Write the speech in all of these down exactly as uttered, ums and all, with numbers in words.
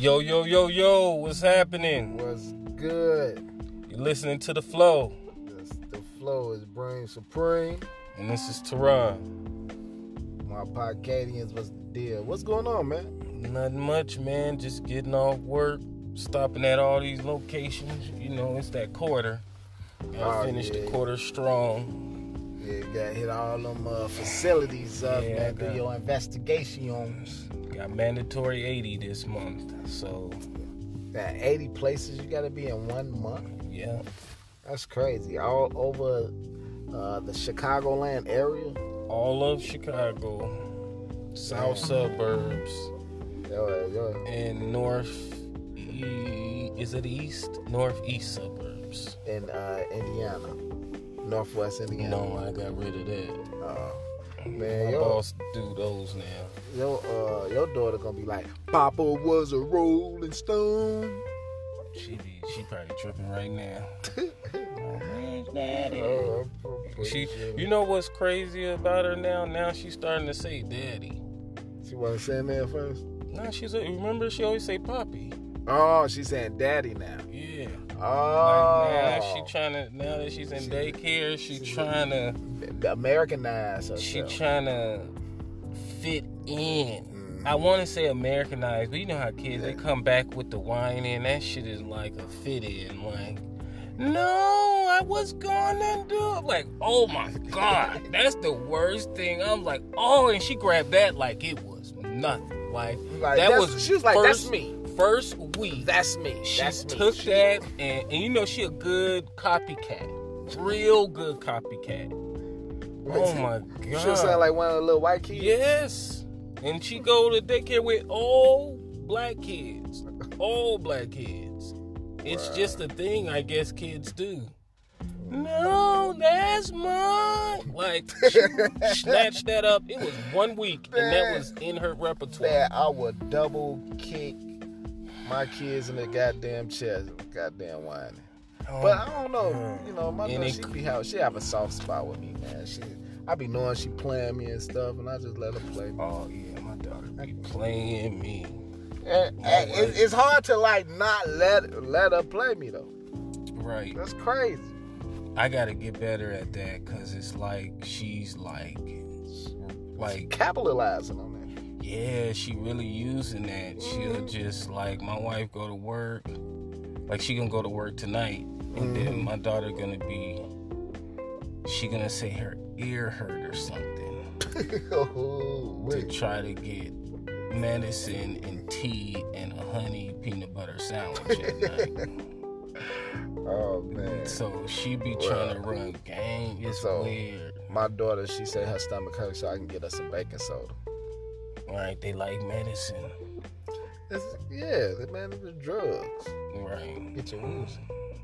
Yo, yo, yo, yo, what's happening? What's good? You're listening to The Flow. This, the Flow is Brain Supreme. And this is Teron. My Podcadians, what's the deal? What's going on, man? Nothing much, man. Just getting off work, stopping at all these locations. You know, it's that quarter. Gotta Oh, finish yeah. the quarter strong. Yeah, you gotta hit all them uh, facilities up, Yeah, man. Do got- your investigations. Got mandatory eighty this month. So, Got eighty places you gotta be in one month. yeah. That's crazy. All over uh, the Chicagoland area. All of Chicago, south suburbs, Yo, yo, and north, e- is it east? Northeast suburbs. in uh, Indiana, Northwest Indiana. No, I got rid of that. Uh, My man, yo, boss do those now. your uh, your daughter gonna be like, Papa was a Rolling Stone. She be, she probably tripping right now. Oh, where's daddy? Uh, She, you know what's crazy about her now? Now she's starting to say daddy. She wasn't saying that first. Now she's, a, remember she always say poppy. Oh, she's saying daddy now. Yeah. Oh, Like now she trying to, now that she's in daycare, she trying to, Americanized herself. she trying to fit in. Mhm. I want to say Americanized, but you know how kids, they come back with the whine and that shit is like a fit in. Like, no, I was gonna do it. Like, oh my God, that's the worst thing. I'm like, oh, and she grabbed that like it was nothing. Like, Like, that that's- was she was like, first, that's me. First week. That's me. She That's me. took She- that, and, and you know she a good copycat. Real good copycat. Oh my God. She was sound like one of the little white kids. Yes. And she go to daycare with all black kids. All black kids. It's Wow. just a thing I guess kids do. No, that's mine. Like, she snatched that up. It was one week, and that was in her repertoire. That I would double kick my kids in the goddamn chest, goddamn whining. Oh, But I don't know, God. you know, my And daughter, it- she be how she have a soft spot with me, man. She, I be knowing she playing me and stuff, and I just let her play me. Oh, yeah, my daughter be playing me. And, and it, it's hard to like not let let her play me though. Right. That's crazy. I gotta get better at that, because it's like she's like, like, Capitalizing on that. yeah, she really using that. She'll just, like, my wife go to work, like, she gonna go to work tonight, and then my daughter gonna be, she gonna say her ear hurt or something Oh, to wait. try to get medicine and tea and a honey peanut butter sandwich at night. Oh man. So she be trying to run game. It's So- weird. My daughter, she said her stomach hurts, so I can get her some baking soda. Right, they like medicine. It's, yeah, man, it's drugs. Right. Get your woozy.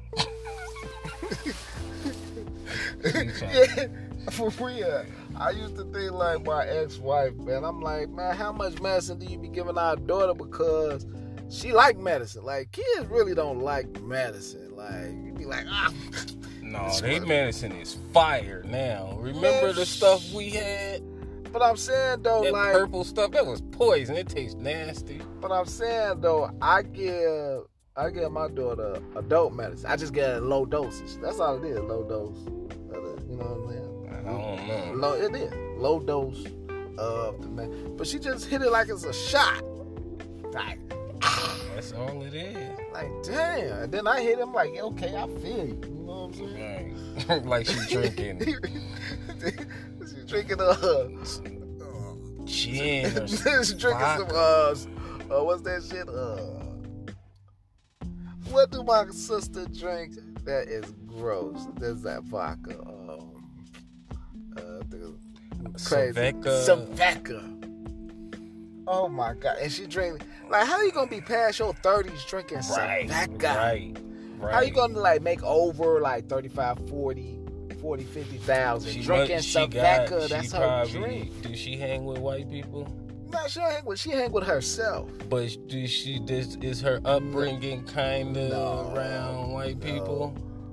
She's trying- Yeah, for real. I used to think like my ex-wife, man. I'm like, man, how much medicine do you be giving our daughter? Because she like medicine. Like, kids really don't like medicine. Like, you be like, ah. No, they medicine is fire now. Remember Man, the stuff we had? But I'm saying though, That like, purple stuff, that was poison. It tastes nasty. but I'm saying though, I give, I give my daughter adult medicine. I just get low doses. That's all it is, low dose. You know what I'm saying? I don't know. Low, it is low dose of the man, but she just hit it like it's a shot. Like, That's all it is. like damn. And then I hit him like, okay, I feel you. You know what I'm saying? Right. Like she drinking she drinking uh, gin or she drinking some uh, uh, what's that shit? Uh, what do my sister drink? That is gross. That's that vodka. Um, uh, the crazy Saveka. Saveka. Oh my god! And she drink like, how you gonna be past your thirties drinking Right, Saveka? right, right. How you gonna like make over like thirty-five, forty, forty, fifty thousand She drinking must- she Saveka? got- That's she her probably, drink. Do she hang with white people? No, she hang with she hang with herself. But do she? This is her upbringing kind of No, around white no. people.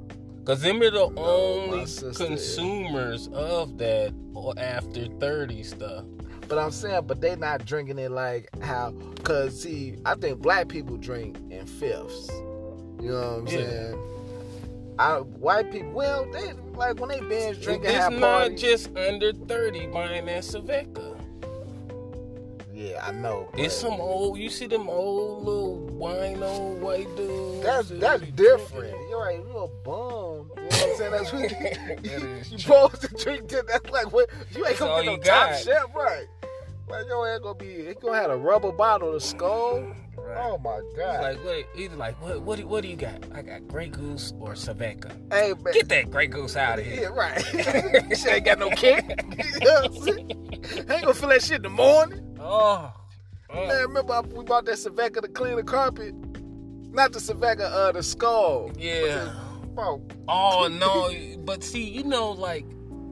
Cause them are the No, only my sister consumers of that or after thirty stuff. But I'm saying, but they not drinking it like how, cause see, I think black people drink in fifths. You know what I'm Yeah. saying? I, white people, well, they like when they binge drinking, It's have not parties. just under thirty buying that Saveca. Yeah, I know. but It's some old, you see them old little wino white dudes. That's that that's be different. drinking. You're right. You a bum. You know what I'm saying? That's what That is you true. supposed to drink. To, that's like what you ain't That's all gonna get no you top got. chef, right? Like your ass gonna be. It's gonna have a rubber bottle to skull. Right. Oh my god. Like, wait, either like, what, what, do- what do you got? I got Grey Goose or Saveca. Hey man. Get that Grey Goose out of Yeah, here. right. Shit ain't got no kick. You know what I'm saying? I ain't gonna feel that shit in the morning. Oh. oh. Man, remember I- we bought that Saveca to clean the carpet? Not the Saveca, uh, the skull. Yeah. Bro, Oh no, but see, you know, like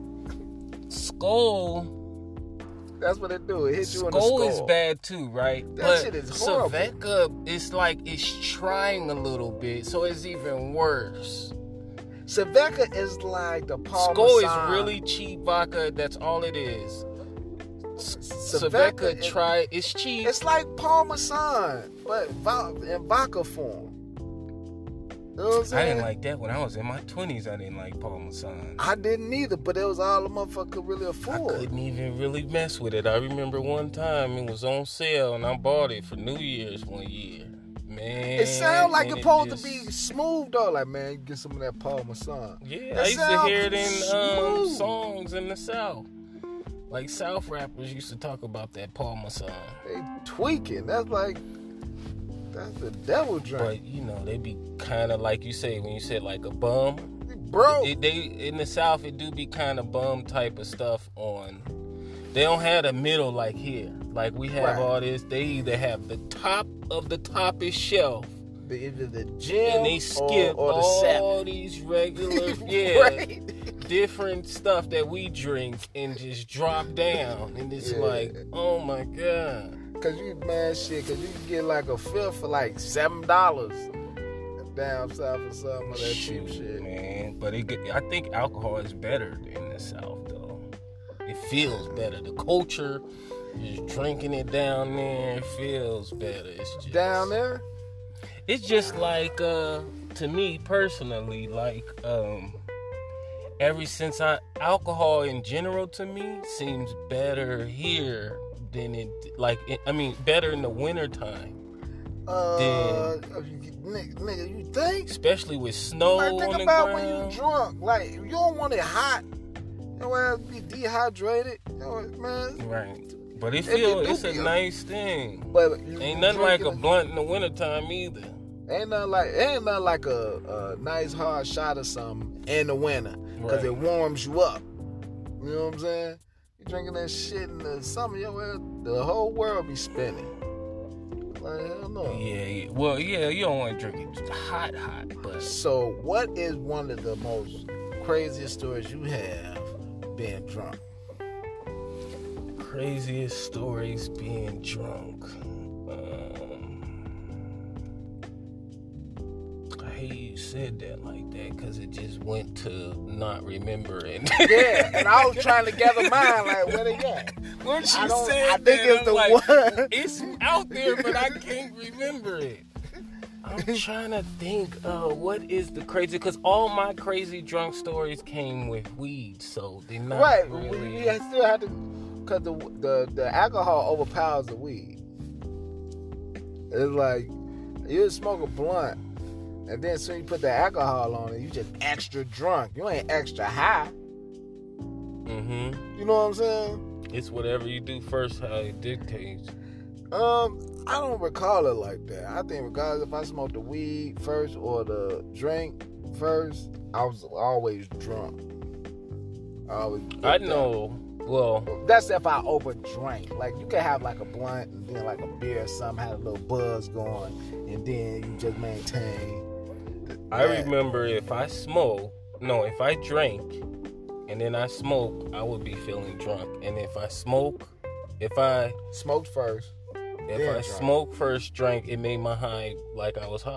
Skull, that's what it do. It hit you in the Skull skull. is bad too, right? That but shit is horrible. Saveca, it's like it's trying a little bit, so it's even worse. Saveca is like the Parmesan. Skull is really cheap vodka. That's all it is. Saveca Saveca, is- try it's cheap. It's like Parmesan, but vo- in vodka form. You know what I'm I saying? didn't like that when I was in my twenties. I didn't like Parmesan. I didn't either, but it was all the motherfucker could really I afford. couldn't even really mess with it. I remember one time it was on sale and I bought it for New Year's one year. Man, It sounds like and it's it supposed just- to be smooth though. Like, man, you get some of that Parmesan. Yeah, It I used to sounds hear it in um, smooth. songs in the South. Like South rappers used to talk about that Parmesan. They tweaking. That's like, that's the devil drink. But you know, they be kind of like you say when you said like a bum. Bro, It, they in the South it do be kind of bum type of stuff on. They don't have the middle like here. Like we have Right. all this. They either have the top of the toppest shelf, the, either the gym and they skip or, or the all sap. these regular, yeah, Right. different stuff that we drink and just drop down. And it's Yeah. like, oh my god. Cause you man shit, cause you can get like a fifth for like seven dollars down south or something of that cheap Shoot, shit. man. But it, I think alcohol is better in the South, though. It feels better. The culture, just drinking it down there, it feels better. It's just Down there, It's just like, uh, to me personally, like, um, ever since I alcohol in general to me seems better here than it like. It, I mean, better in the wintertime. uh, Then- nigga, nigga, you think? Especially with snow Like, on think the about ground. when you drunk. Like, you don't want it hot. Your ass be dehydrated. You know, man. Right. But it It- it feel do it's a be a- nice thing. But you, Ain't you nothing like a drinking blunt in the wintertime either. Ain't nothing like ain't nothing like a, a nice hard shot of something in the winter because Right. it warms you up. You know what I'm saying? You drinking that shit in the summer, yo, well, the whole world be spinning. Like hell no. Yeah, yeah. Well, yeah, you don't want to drink it hot, hot, but So, what is one of the most craziest stories you have being drunk? craziest stories being drunk. Um, I hate you said that like that because it just went to not remembering. Yeah, and I was trying to gather mine. Like, where they at? Once you I don't. said I think that, it's I'm the like, one. it's out there, but I can't remember it. I'm trying to think, uh, what is the crazy? Because all my crazy drunk stories came with weed, so they're not Right, really. we, we still have to, cause the the the alcohol overpowers the weed. It's like you smoke a blunt, and then soon you put the alcohol on it, you just extra drunk. You ain't extra high. Mm-hmm. You know what I'm saying? It's whatever you do first, how it dictates. Um, I don't recall it like that. I think regardless if I smoked the weed first or the drink first, I was always drunk. I always. I know. Well, That's if I overdrank. Like you can have like a blunt and then like a beer or something, have a little buzz going, and then you just maintain. I that. remember if I smoke, no, if I drank and then I smoke, I would be feeling drunk. And if I smoke, if I Smoked first. if Then I drank. smoke first, drank, it made my high like I was high.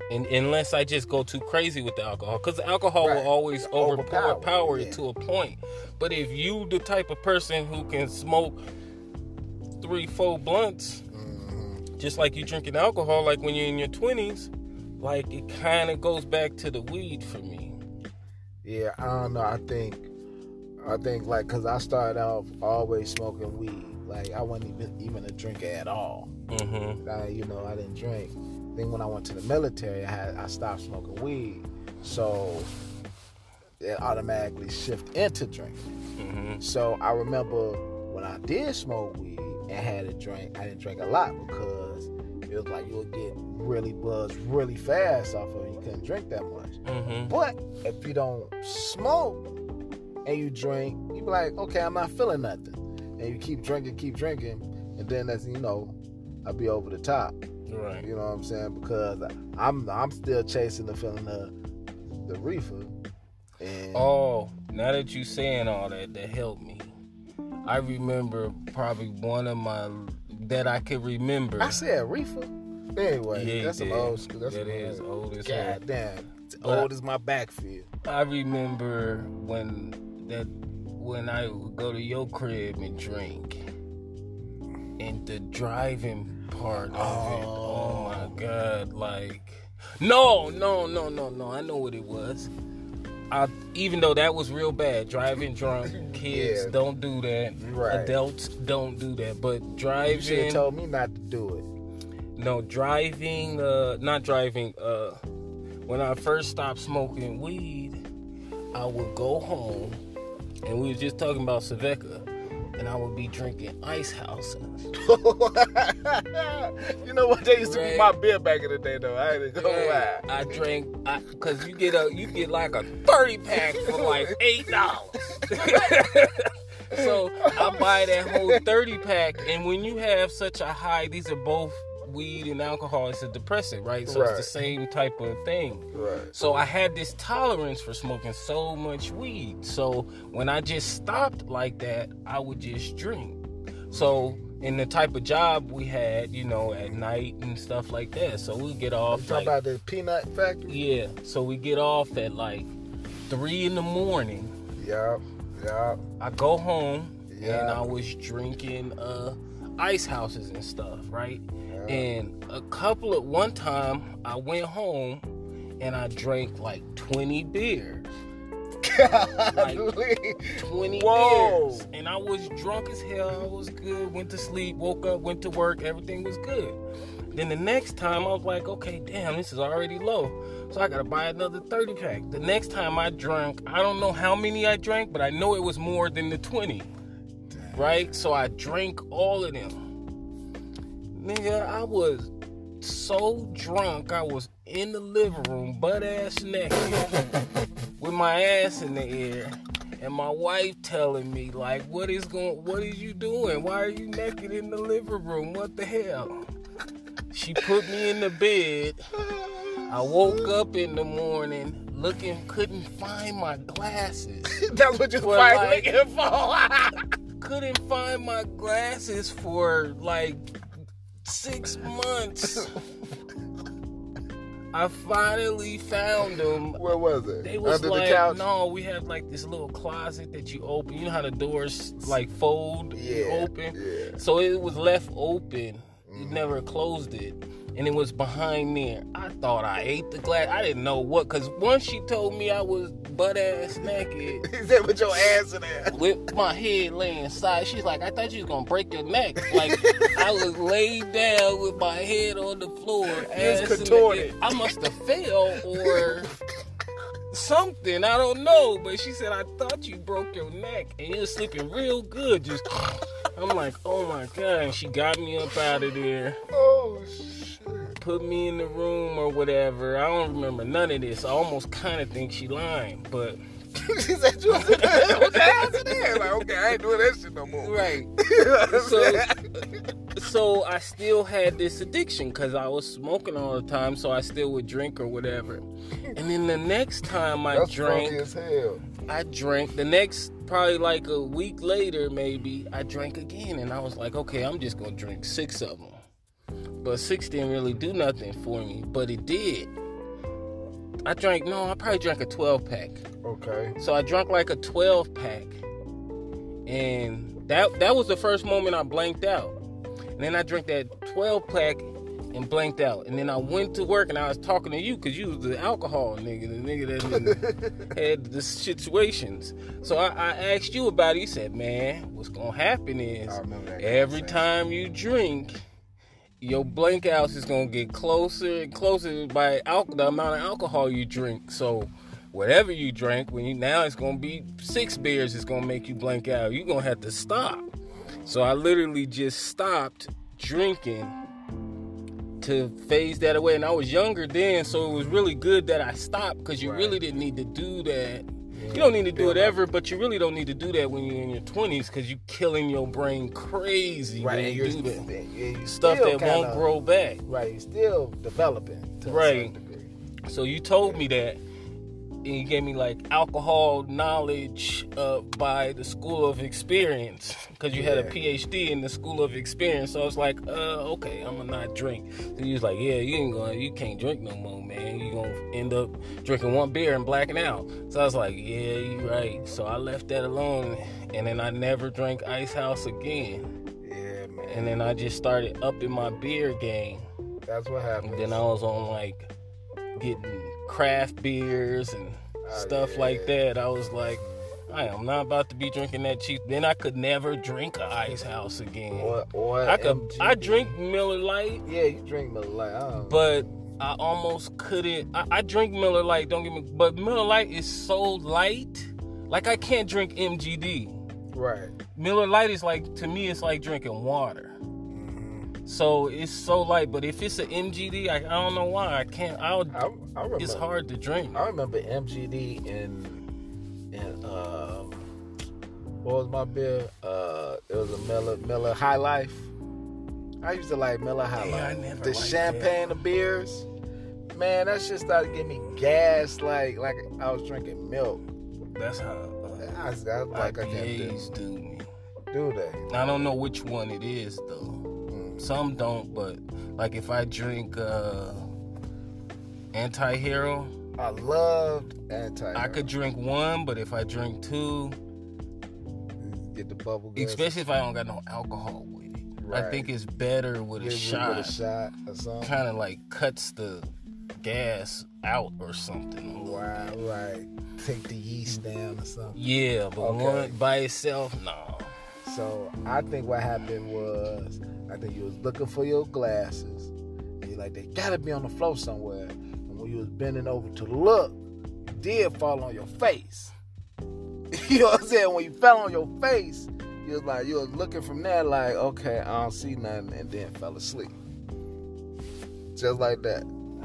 And, unless I just go too crazy with the alcohol, because alcohol Right. will always overpower Overpower, power it yeah. to a point. But if you the type of person who can smoke three, four blunts, Mm-hmm. just like you drinking alcohol, like when you're in your twenties, like it kind of goes back to the weed for me. Yeah, I don't know. I think, I think like, cause I started off always smoking weed. Like I wasn't even even a drinker at all. Mm-hmm. I, you know, I didn't drink. Then when I went to the military, I had I stopped smoking weed, so it automatically shifted into drinking. Mm-hmm. So I remember when I did smoke weed and had a drink, I didn't drink a lot because it was like you would get really buzzed really fast off of it. You couldn't drink that much. Mm-hmm. But if you don't smoke and you drink, you be like, okay, I'm not feeling nothing. And you keep drinking, keep drinking, and then as you know, I'll be over the top. Right. You know what I'm saying? Because I'm I'm still chasing the feeling of the reefer. And Oh, now that you saying all that, that helped me. I remember probably one of my that I could remember. I said reefer. Anyway, Yeah, that's some yeah. old school. That's That some is old as hell. God damn, it's But old as my backfield. I remember when that when I would go to your crib and drink, and the driving part of it. Oh my God! Like, no, no, no, no, no. I know what it was. I, even though that was real bad, driving drunk, kids Yeah. don't do that. Right. Adults don't do that. But You should driving, have told me not to do it. no driving, uh, not driving. Uh, when I first stopped smoking weed, I would go home, and we was just talking about Saveca, and I would be drinking Ice Houses. You know what? They used to be Right. my beer back in the day, though. I ain't gonna lie. I drank, I, cause you get a, you get like a thirty pack for like eight dollars. So I buy that whole thirty pack, and when you have such a high, these are both weed and alcohol. It's a depressant, right? So Right. it's the same type of thing. Right. So I had this tolerance for smoking so much weed. So when I just stopped like that, I would just drink. So in the type of job we had, you know, at night and stuff like that. So we get You off talking like, about the peanut factory? yeah. So we get off at like three in the morning. Yeah, yeah. I go home Yeah. and I was drinking uh, Ice Houses and stuff, right? And a couple of one time I went home and I drank like twenty beers. Like twenty Whoa. beers. And I was drunk as hell. I was good. Went to sleep, woke up, went to work. Everything was good. Then the next time I was like, okay, damn, this is already low. So I gotta buy another thirty pack. The next time I drank, I don't know how many I drank, but I know it was more than the twenty. Right? So I drank all of them. Nigga, I was so drunk, I was in the living room, butt ass naked, with my ass in the air, and my wife telling me, like, what is going, what is you doing? Why are you naked in the living room? What the hell? She put me in the bed. I woke up in the morning looking, couldn't find my glasses. That's what you're Well, finally like- looking for. Couldn't find my glasses for like six months. I finally found them. Where was it? They was Under like, the couch? no, we had like this little closet that you open. You know how the doors like fold, you Yeah, open. yeah. So it was left open. You Mhm. never closed it, and it was behind there. I thought I ate the glass. I didn't know what, cause once she told me I was butt ass naked. He said, "Put your ass in there." With my head laying side, she's like, I thought you was gonna break your neck. Like, I was laid down with my head on the floor. ass in the contorted. air. I must have fell or something. I don't know. But she said, I thought you broke your neck. And you was sleeping real good. Just, I'm like, oh my God. And she got me up out of there. Oh shit! Put me in the room or whatever. I don't remember none of this. I almost kind of think she lying. But She said, "You was in there with your ass in there." Like, okay, I ain't doing that shit no more. right. You know what I'm saying? So I still had this addiction because I was smoking all the time, so I still would drink or whatever. And then the next time I That's drank, funny as hell. I drank. The next, probably like a week later, maybe, I drank again. And I was like, okay, I'm just going to drink six of them. But six didn't really do nothing for me, but it did. I drank, no, I probably drank a twelve pack. Okay. So I drank like a twelve pack. And that that was the first moment I blanked out. And then I drank that twelve pack and blanked out. And then I went to work and I was talking to you because you was the alcohol nigga, the nigga that had the situations. So I, I asked you about it. You said, man, what's going to happen is every time you drink, your blank outs is going to get closer and closer by al- the amount of alcohol you drink. So whatever you drink, when you now it's going to be six beers, it's going to make you blank out. You're going to have to stop. So I literally just stopped drinking to phase that away. And I was younger then, so it was really good that I stopped because you right. really didn't need to do that. Yeah, you don't need to do it ever, but you really don't need to do that when you're in your twenties because you're killing your brain crazy right, when you do that. You're stuff that kinda, won't grow back. Right, you're still developing to right. a certain degree. So you told me that, and you gave me like alcohol knowledge uh, by the School of Experience because you yeah. had a P H D in the School of Experience. So I was like, uh, okay, I'm gonna not drink. So he was like, yeah, you ain't gonna, you can't drink no more, man. You gonna end up drinking one beer and blacking out. So I was like, yeah, you right. So I left that alone, and then I never drank Ice House again. Yeah, man. And then I just started upping my beer game. That's what happened. And then I was on like getting craft beers and oh, stuff yeah. like that. I was like, I am not about to be drinking that cheap. Then I could never drink a Ice House again. Or, or I could. M G D. I drink Miller Lite. Yeah, you drink Miller Lite. I but I almost couldn't. I, I drink Miller Lite. Don't get me. But Miller Lite is so light. Like I can't drink M G D. Right. Miller Lite is like, to me, it's like drinking water. So it's so light, but if it's an M G D, I, I don't know why I can't. I'll, I, I remember, it's hard to drink. I remember M G D in in uh, what was my beer? Uh, it was a Miller Miller High Life. I used to like Miller High yeah, Life. I never the champagne, that. the beers. Man, that shit started getting me gas like like I was drinking milk. That's how uh, I, I, like I can't do. do me. Do they? I don't know which one it is though. Some don't, but like if I drink uh, Anti-Hero, I loved Anti-Hero. I could drink one, but if I drink two, get the bubble gas. Especially if I don't got no alcohol with it. Right. I think it's better with a Get shot. With a shot or something. Kind of like cuts the gas out or something. Wow, right. Take the yeast down or something. Yeah, but okay. one by itself, no. So I think what happened was, I think you was looking for your glasses. And you're like, they gotta be on the floor somewhere. And when you was bending over to look, you did fall on your face. You know what I'm saying? When you fell on your face, you was like, you was looking from there like, okay, I don't see nothing, and then fell asleep. Just like that.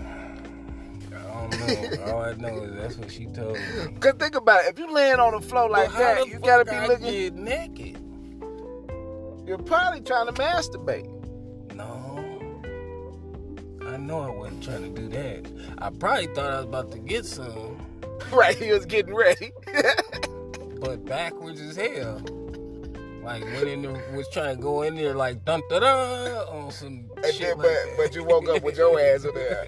I don't know. All I know is that's what she told me. Cause think about it, if you laying on the floor like well, that, you gotta be looking. Get naked. You're probably trying to masturbate. No. I know I wasn't trying to do that. I probably thought I was about to get some. Right, he was getting ready. But backwards as hell. Like, went in there, was trying to go in there like dun da da on some and shit then, like but, that. but you woke up with your ass in there.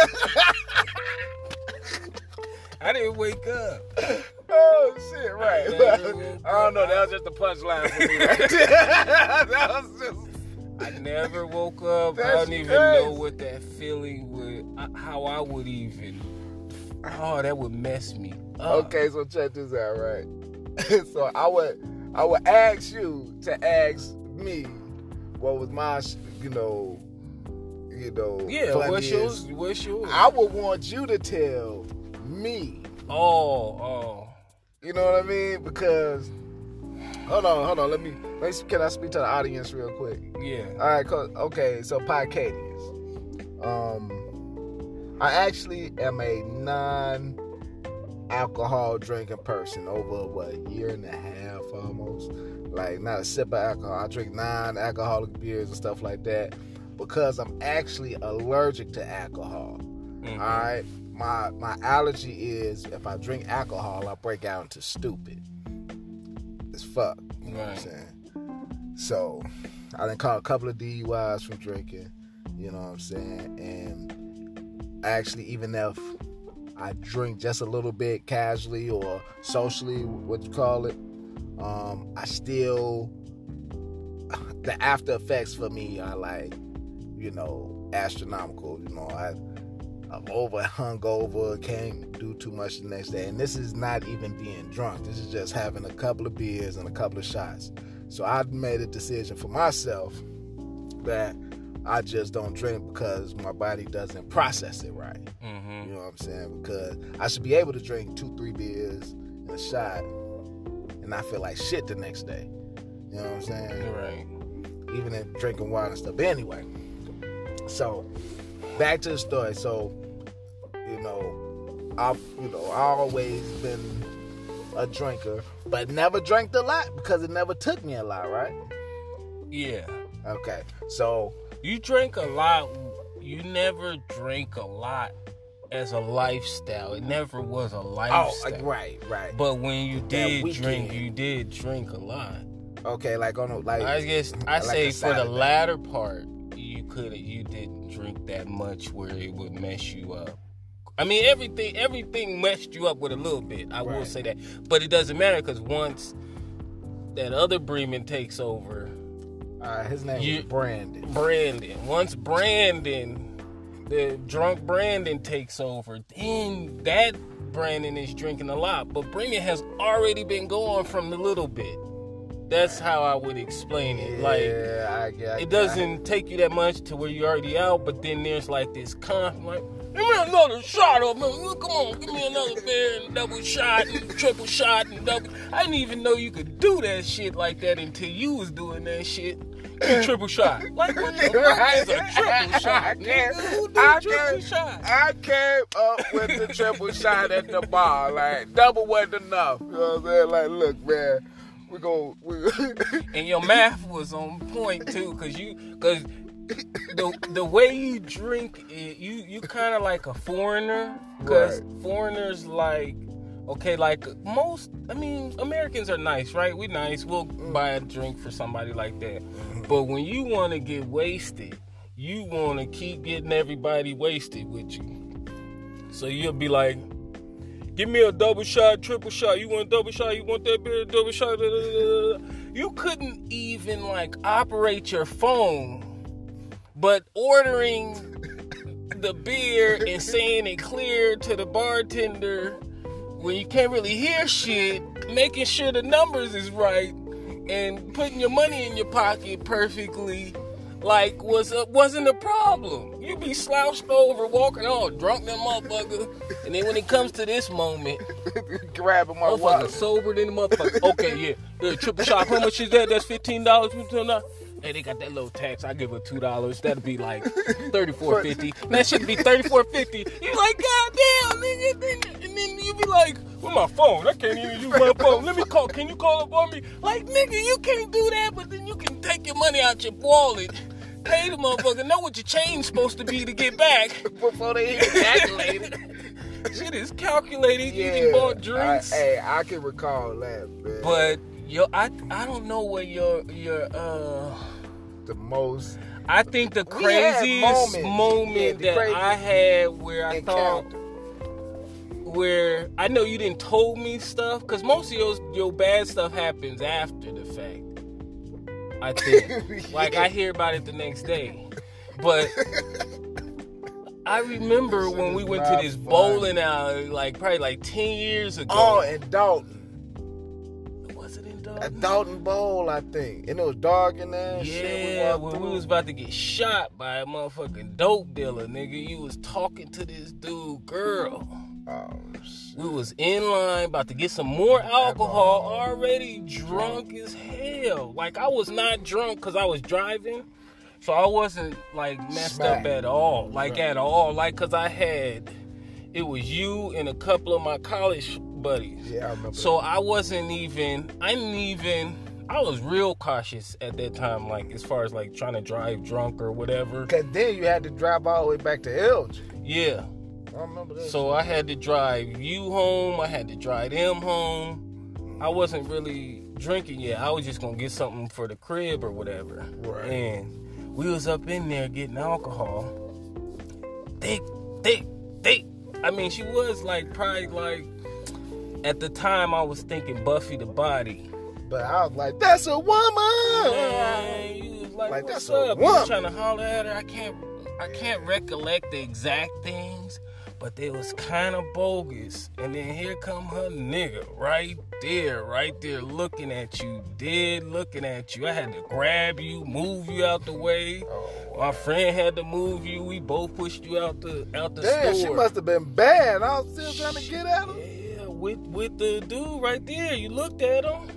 I didn't wake up. Oh, shit, right. I, I don't know. That was just the punchline for me right there. That was just... I never woke up. That's I don't even crazy. know what that feeling would, how I would even, oh, that would mess me up. Okay, so check this out, right? So I would, I would ask you to ask me what was my, you know, you know, yeah, what's yours? What's yours? I would want you to tell me. Oh, oh. You know what I mean? Because, hold on, hold on. Let me, let me can I speak to the audience real quick? Yeah. All right, cause, okay, so Podcadians. Um, I actually am a non-alcohol drinking person over, what, a year and a half almost. Like, not a sip of alcohol. I drink non-alcoholic beers and stuff like that because I'm actually allergic to alcohol. Mm-hmm. All right? My my allergy is if I drink alcohol, I break out into stupid. It's fuck. You know right. what I'm saying? So, I done caught a couple of D U Is from drinking. You know what I'm saying? And actually, even if I drink just a little bit casually or socially, what you call it. Um, I still, the after effects for me are like, you know, astronomical. You know, I, I'm over, hungover, can't do too much the next day. And this is not even being drunk. This is just having a couple of beers and a couple of shots. So I made a decision for myself that I just don't drink because my body doesn't process it right. Mm-hmm. You know what I'm saying? Because I should be able to drink two, three beers and a shot and not feel like shit the next day. You know what I'm saying? Right. Even in drinking wine and stuff. But anyway, so back to the story. So, you know, I've you know, I always been a drinker, but never drank a lot because it never took me a lot, right? Yeah. Okay. So you drink a lot. You never drank a lot as a lifestyle. It never was a lifestyle. Oh, right, right. But when you That did weekend. drink, you did drink a lot. Okay, like on a, like I guess I like say a for the Saturday. latter part, you could you didn't drink that much where it would mess you up. I mean, everything everything messed you up with a little bit. I will Right. say that, but it doesn't matter because once that other Bremen takes over, Uh, his name You- is Brandon. Brandon. Once Brandon, the drunk Brandon takes over, then that Brandon is drinking a lot. But Brandon has already been going from the little bit. That's how I would explain it. Like, yeah, I get. it doesn't take you that much to where you're already out, but then there's like this con, like, give me another shot of me. Come on, give me another beer and double shot and triple shot and double. I didn't even know you could do that shit like that until you was doing that shit. A triple shot. Like, what the fuck is a triple shot? Nigga? Who do I triple came, shot? I came up with the triple shot at the bar. Like, double wasn't enough. You know what I'm saying? Like, look, man, we go. We, And your math was on point too, cause you, cause the the way you drink it, you you kind of like a foreigner, cause Right. foreigners like, okay, like most, I mean, Americans are nice, right? We nice, we'll buy a drink for somebody like that. But when you want to get wasted, you want to keep getting everybody wasted with you. So you'll be like, give me a double shot, triple shot. You want a double shot? You want that beer? Double shot? Da, da, da, da. You couldn't even like operate your phone, but ordering the beer and saying it clear to the bartender when you can't really hear shit, making sure the numbers is right, and putting your money in your pocket perfectly, like was a, wasn't a problem. You be slouched over, walking on, drunk that motherfucker, and then when it comes to this moment, grabbing my motherfucker wallet. sobered in the motherfucker. Okay, yeah, yeah, triple shot. How much is that? That's fifteen dollars. Hey, they got that little tax. I give her two dollars. That'll be like thirty-four fifty. That should be thirty-four fifty. You like, goddamn, nigga. And then you be like, with my phone, I can't even use my phone. Let me call. Can you call up on me? Like, nigga, you can't do that. But then you can take your money out your wallet, pay the motherfucker, know what your chain's supposed to be to get back Before they even calculate it. Shit is calculated. Yeah, You can bought drinks. I, hey, I can recall that, man. But yo, I I don't know what your your uh. the most I think the We had craziest moments. moment Yeah, the that craziest I had where I encounter. thought, where I know you didn't told me stuff, because most of your your bad stuff happens after the fact. I think, like I hear about it the next day, but I remember when we went to not this fun. bowling alley, like probably like ten years ago. Oh, in Dalton. Was it in At Dalton? Dalton Bowl, I think. And it was dark in there. and shit. We Yeah, walked when we through. was about to get shot by a motherfucking dope dealer, nigga. You was talking to this dude, girl. Oh, shit. We was in line about to get some more alcohol, already drunk as hell. Like, I was not drunk because I was driving, so I wasn't, like, messed Smacked. up at all. Like, Right. at all. Like, because I had, it was you and a couple of my college buddies. Yeah, I remember. So I wasn't even, I didn't even, I was real cautious at that time, like, as far as, like, trying to drive drunk or whatever. Because then you had to drive all the way back to Elgin. Yeah. I remember that. So I had to drive you home. I had to drive them home. I wasn't really drinking yet. I was just going to get something for the crib or whatever. Right. And we was up in there getting alcohol. Thick, thick, thick, I mean, she was like probably like at the time I was thinking Buffy the Body. But I was like, that's a woman. Man, you was like, Like, what's that's a up? You woman. trying to holler at her? I can't, I can't recollect the exact things, but they was kind of bogus. And then here come her nigga right there, right there, looking at you, dead looking at you. I had to grab you, move you out the way. Oh, My friend had to move you. We both pushed you out the out the damn, store. she must have been bad. I was still trying to get at her. Yeah, with with the dude right there. You looked at him.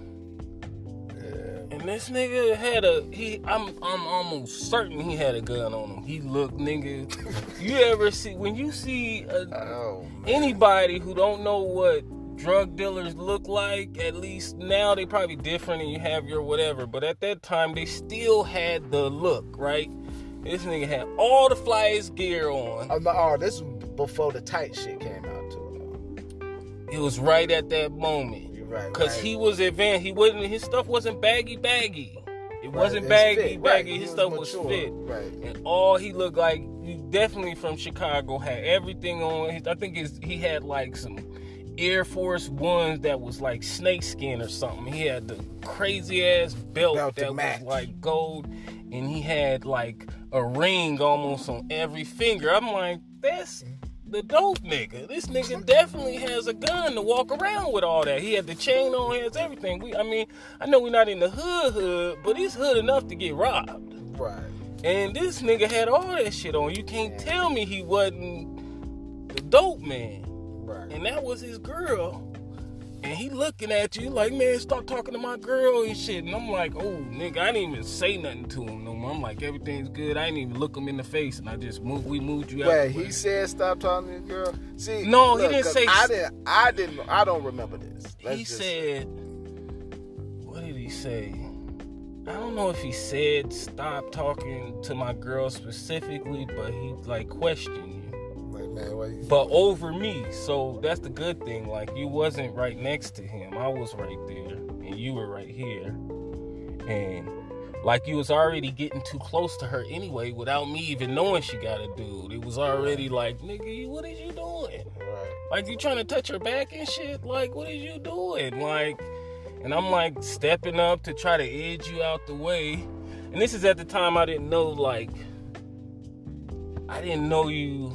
And this nigga had a he. I'm I'm almost certain he had a gun on him. He looked, nigga. You ever see when you see a, Oh, man. anybody who don't know what drug dealers look like? At least now they probably different, and you have your whatever. But at that time, they still had the look, right? This nigga had all the flyest gear on. Oh, no, oh, this was before the tight shit came out too. It was right at that moment. You're right. Cause right. he was advanced. He wasn't. His stuff wasn't baggy, baggy. It Right, wasn't it's baggy, fit, right. baggy. He His was stuff was mature, fit. right. And all he looked like, he definitely from Chicago, had everything on. I think his, he had like some Air Force Ones that was like snakeskin or something. He had the crazy ass belt, Belt to that match. was like gold, and he had like a ring almost on every finger. I'm like, that's the dope nigga. This nigga definitely has a gun to walk around with all that. He had the chain on, he has everything. We, I mean, I know we're not in the hood hood, but he's hood enough to get robbed. Right. And this nigga had all that shit on. You can't tell me he wasn't the dope man. Right. And that was his girl. And he looking at you like, man, stop talking to my girl and shit. And I'm like, oh, nigga, I didn't even say nothing to him no more. I'm like, everything's good. I didn't even look him in the face. And I just moved, we moved you out. Wait, the way. he said stop talking to the girl. See, No, he look, didn't 'cause say- I didn't. I didn't. I don't remember this. Let's He just- said, what did he say? I don't know if he said stop talking to my girl specifically, but he like questioned you. Like, man, why you- But over me, so that's the good thing. Like, you wasn't right next to him. I was right there, and you were right here. And like, you was already getting too close to her anyway, without me even knowing she got a dude. It was already like, nigga, you- what is you doing? Right. Like, you trying to touch her back and shit? Like, what is you doing? Like, and I'm like stepping up to try to edge you out the way. And this is at the time I didn't know, like, I didn't know you.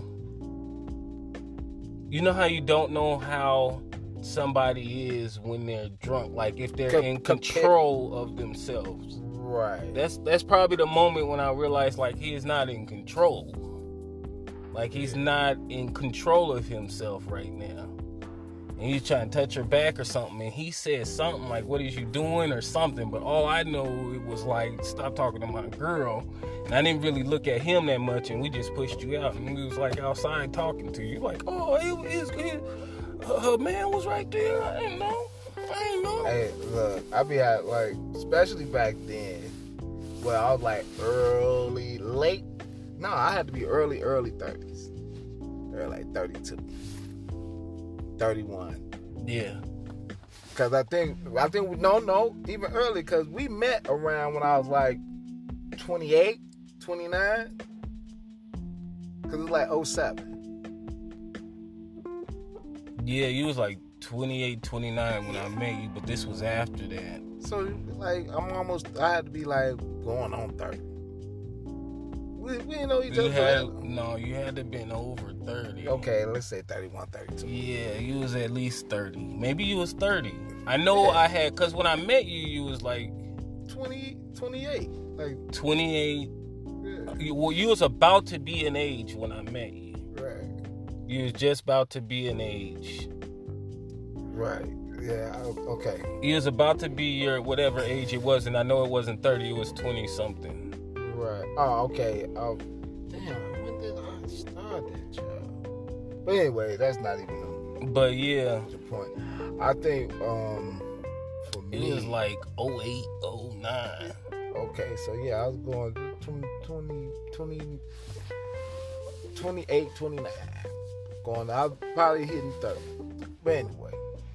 You know how you don't know how somebody is when they're drunk, like if they're Com- in com- control of themselves. Right. That's that's probably the moment when I realized like he is not in control. Like he's not in control of himself right now. And he's trying to touch her back or something, and he said something like, what is you doing or something, but all I know it was like, stop talking to my girl. And I didn't really look at him that much, and we just pushed you out, and we was like outside talking to you, like, oh, it, it's it, her man was right there. I didn't know. I didn't know. Hey, look, I be at like, especially back then, where I was like early, late. No, I had to be early, early thirties. Or like thirty-two, thirty-one. Yeah. Cause I think, I think, we, no, no, even early, cause we met around when I was like twenty-eight, twenty-nine. Cause it was like oh seven. Yeah, you was like twenty-eight, twenty-nine when I met you, but this was after that. So like, I'm almost, I had to be like going on thirty. We, we didn't know each You other. had, forever. no, you had to been over thirty. Okay, let's say thirty-one, thirty-two. Yeah, you was at least thirty. Maybe you was thirty. I know Yeah. I had, because when I met you, you was like twenty, twenty-eight. Like, twenty-eight. yeah, You, well, you was about to be an age when I met you. right, You was just about to be an age. right. Yeah, I, okay. You was about to be your whatever age it was, and I know it wasn't thirty, it was twenty-something. Right. Oh, okay. Oh, damn, when did I start that job? But anyway, that's not even But yeah, the point. I think, um, for it me, was like oh eight, oh nine. okay, so yeah, I was going twenty, twenty, twenty, twenty-eight, twenty-nine. Going, I was probably hitting thirty. But anyway,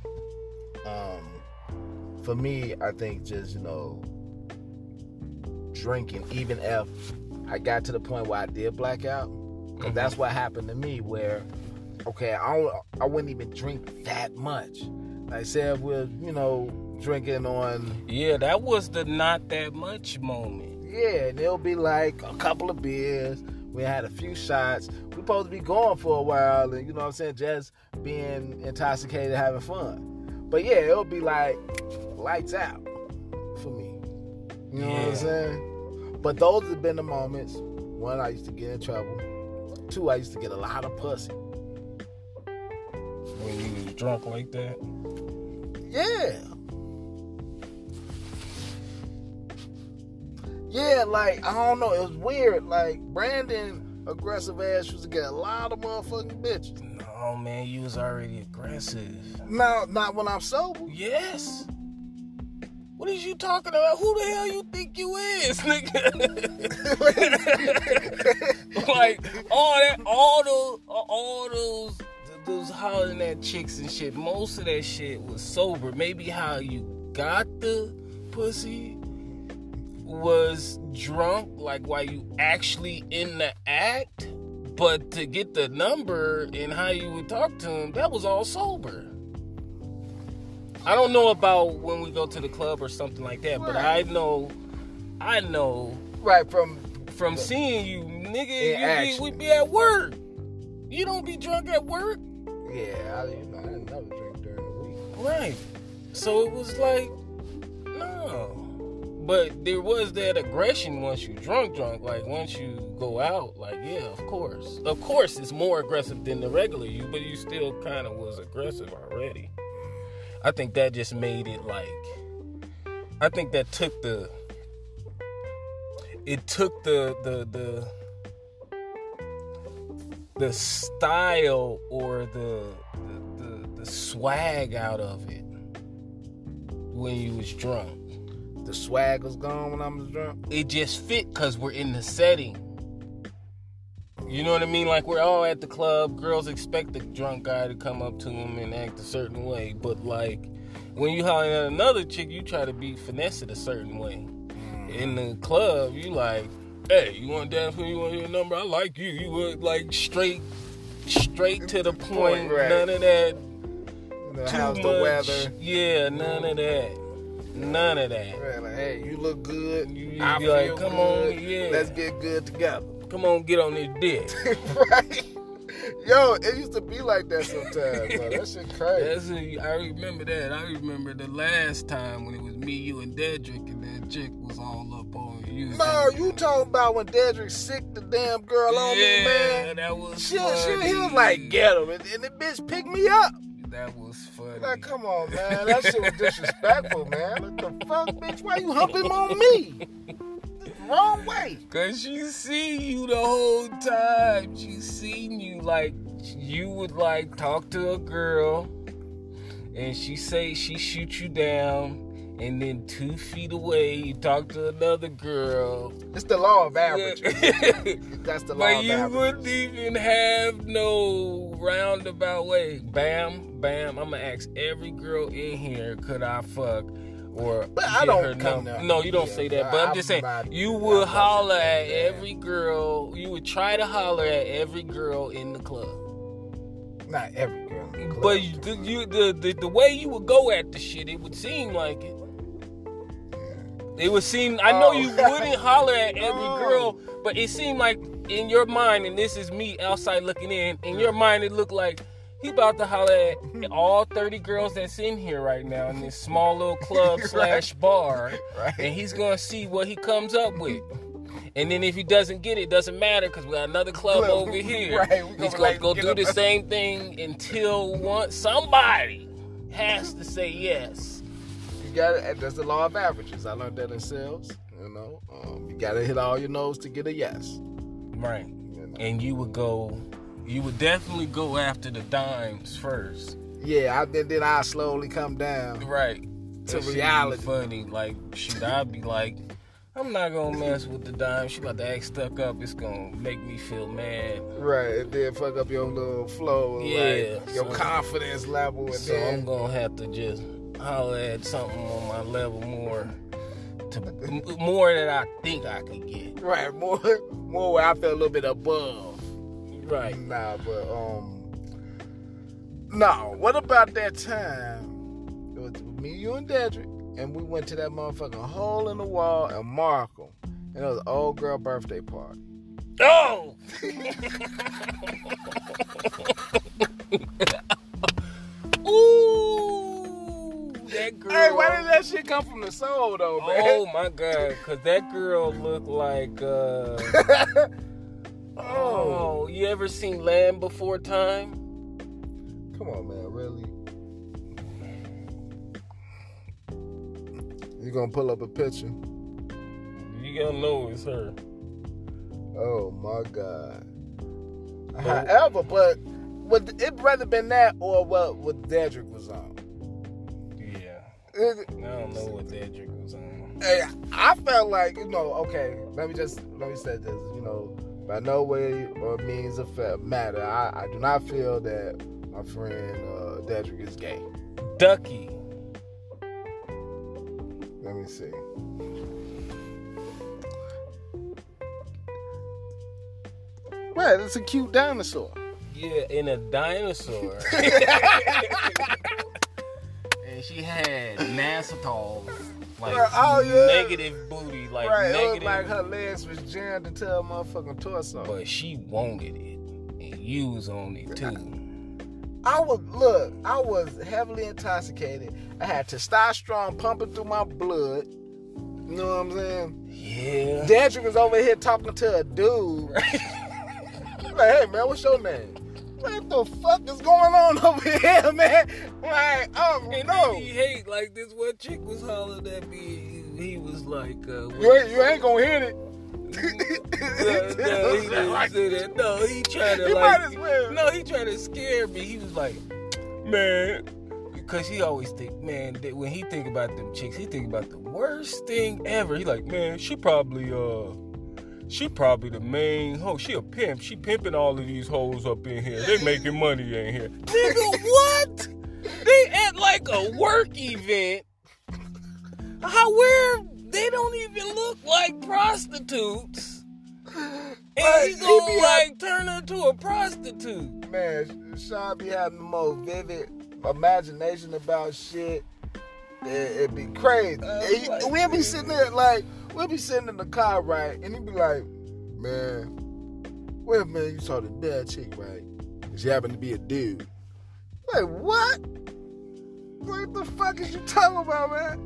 um, for me, I think just, you know, drinking, even if I got to the point where I did black out, because Mhm. that's what happened to me, where okay, I don't, I wouldn't even drink that much. Like, say if we're, you know, drinking on... Yeah, that was the not that much moment. Yeah, and it'll be like a couple of beers. We had a few shots. We're supposed to be going for a while, and you know what I'm saying, just being intoxicated, having fun. But yeah, it'll be like lights out for me. You know Yeah. what I'm saying? But those have been the moments. One, I used to get in trouble. Two, I used to get a lot of pussy. When you was drunk like that? Yeah. Yeah, like, I don't know. It was weird. Like, Brandon, aggressive ass, used to get a lot of motherfucking bitches. No, man, you was already aggressive. No, not when I'm sober. Yes. What is you talking about? Who the hell you think you is, nigga? Like, all that, all those, all those, those hollering at chicks and shit, most of that shit was sober. Maybe how you got the pussy was drunk, like while you actually in the act, but to get the number and how you would talk to him, that was all sober. I don't know about when we go to the club or something like that, but I know, I know, Right, from from seeing you, nigga, In you action. be, we be at work. You don't be drunk at work, yeah, I, you know, I didn't never drink during the week. right? So it was like, no. But there was that aggression once you drunk, drunk. Like, once you go out, like, yeah, of course. Of course, it's more aggressive than the regular you, but you still kind of was aggressive already. I think that just made it like, I think that took the, it took the, the, the, the style or the, the, the, the swag out of it when you was drunk. The swag was gone when I was drunk. It just fit because we're in the setting. You know what I mean? Like, we're all at the club. Girls expect the drunk guy to come up to them and act a certain way. But, like, when you holler at another chick, you try to be finesse it a certain way. In the club, you like, hey, you want to dance with me? You want to hear a number? I like you. You would, like, straight, straight to the point. Right. None of that. You know, Too how's much. the weather? Yeah, none of that. None of that. Right, like, hey, you look good. You, I you feel like, come good. on, yeah. Let's get good together. Come on, get on this dick. Right? Yo, it used to be like that sometimes, bro. That shit crazy. That's a, I remember that. I remember the last time when it was me, you, and Dedrick, and that chick was all up on you. No, you talking about when Dedrick sicked the damn girl on yeah, me, man? that was She, funny. she, he was like, get him. And, and the bitch picked me up. That was funny. Like, come on, man. That shit was disrespectful, man. What the fuck, bitch? Why you humping on me? Wrong way. Cause she seen you the whole time. She seen you like you would like talk to a girl, and she say she shoot you down, and then two feet away you talk to another girl. It's the law of averages. That's the law But of you averages. wouldn't even have no roundabout way. Bam, bam. I'm gonna ask every girl in here, could I fuck? Or But get I don't her come number. there. No, you don't Yeah, say that. but But I'm I'm just saying, not- you I'm would not holler saying at that. every girl. You would try to holler at every girl in the club. Not every girl. in the club. But you, the, you, the, the the way you would go at the shit, it would seem like it. It would seem. I know Oh. you wouldn't holler at every Oh. girl, but it seemed like in your mind, and this is me outside looking in. In your mind, it looked like he about to holler at all thirty girls that's in here right now in this small little club slash bar, Right. and he's gonna see what he comes up with. And then if he doesn't get it, it doesn't matter because we got another club Club. over here. Right, we He's gonna, gonna like, go get do up- the same thing until one somebody has to say yes. You got it. That's the law of averages. I learned that in sales. You know, um, you got to hit all your no's to get a yes. Right. You know? And you would go, you would definitely go after the dimes first. Yeah, I, then then I slowly come down. Right. To That shit be reality. funny. Like, shoot, I'd be like, I'm not gonna mess with the dime. She about to act stuck up. It's gonna make me feel mad. Right, and then fuck up your little flow, Yeah, like your so- confidence level, and So then I'm gonna have to just holler at something on my level more, to m- more than I think I could get. right more more where I feel a little bit above. Right. Nah, but um, No, what about that time? It was me, you, and Dedrick, and we went to that motherfucking hole in the wall in Markham, and it was an old girl birthday party. Oh! Ooh! That girl. Hey, why did that shit come from the soul, though, man? Oh, my God. Because that girl looked like, uh... oh. You ever seen Land Before Time? Come on, man, really? You gonna pull up a picture? You gotta know it's her. Oh my God. Oh. However, but would it rather been that or what what Dedrick was on? Yeah. It, I don't know what Dedrick was on. Hey, I felt like, you know, okay, let me just let me say this, you know, by no way or means of matter, I, I do not feel that my friend uh, Dedrick is gay. Ducky. Let me see. Right, it's a cute dinosaur. Yeah, in a dinosaur. And she had Nassau, like oh, yeah. negative booty, like right, negative. It was like her legs was jammed into her motherfucking torso. But she wanted it, and you was on it too. I was, look, I was heavily intoxicated. I had testosterone pumping through my blood. You know what I'm saying? Yeah. Dedrick was over here talking to a dude. Like, hey, man, what's your name? What the fuck is going on over here, man? Like, oh, and no. He hate, like, this one chick was hollering at me. He was like, uh, you, ain't, you ain't gonna hit it. no, no, he didn't like, say that. No, he tried to he like. Might as well. No, he tried to scare me. He was like, man, because he always think, man, that when he think about them chicks, he think about the worst thing ever. He like, man, she probably, uh, she probably the main hoe. She a pimp. She pimping all of these hoes up in here. They making money in here. Nigga, what? They at like a work event. How where? They don't even look like prostitutes. And Right, he gonna he be like have- turn her to a prostitute. Man, Sean be having the most vivid imagination about shit. It, it'd be crazy. Uh, And he- like, we'll be sitting there, like, we'll be sitting in the car, right? And he'd be like, man, well, man, you saw the bad chick, right? She happened to be a dude. Like, what? What the fuck is you talking about, man?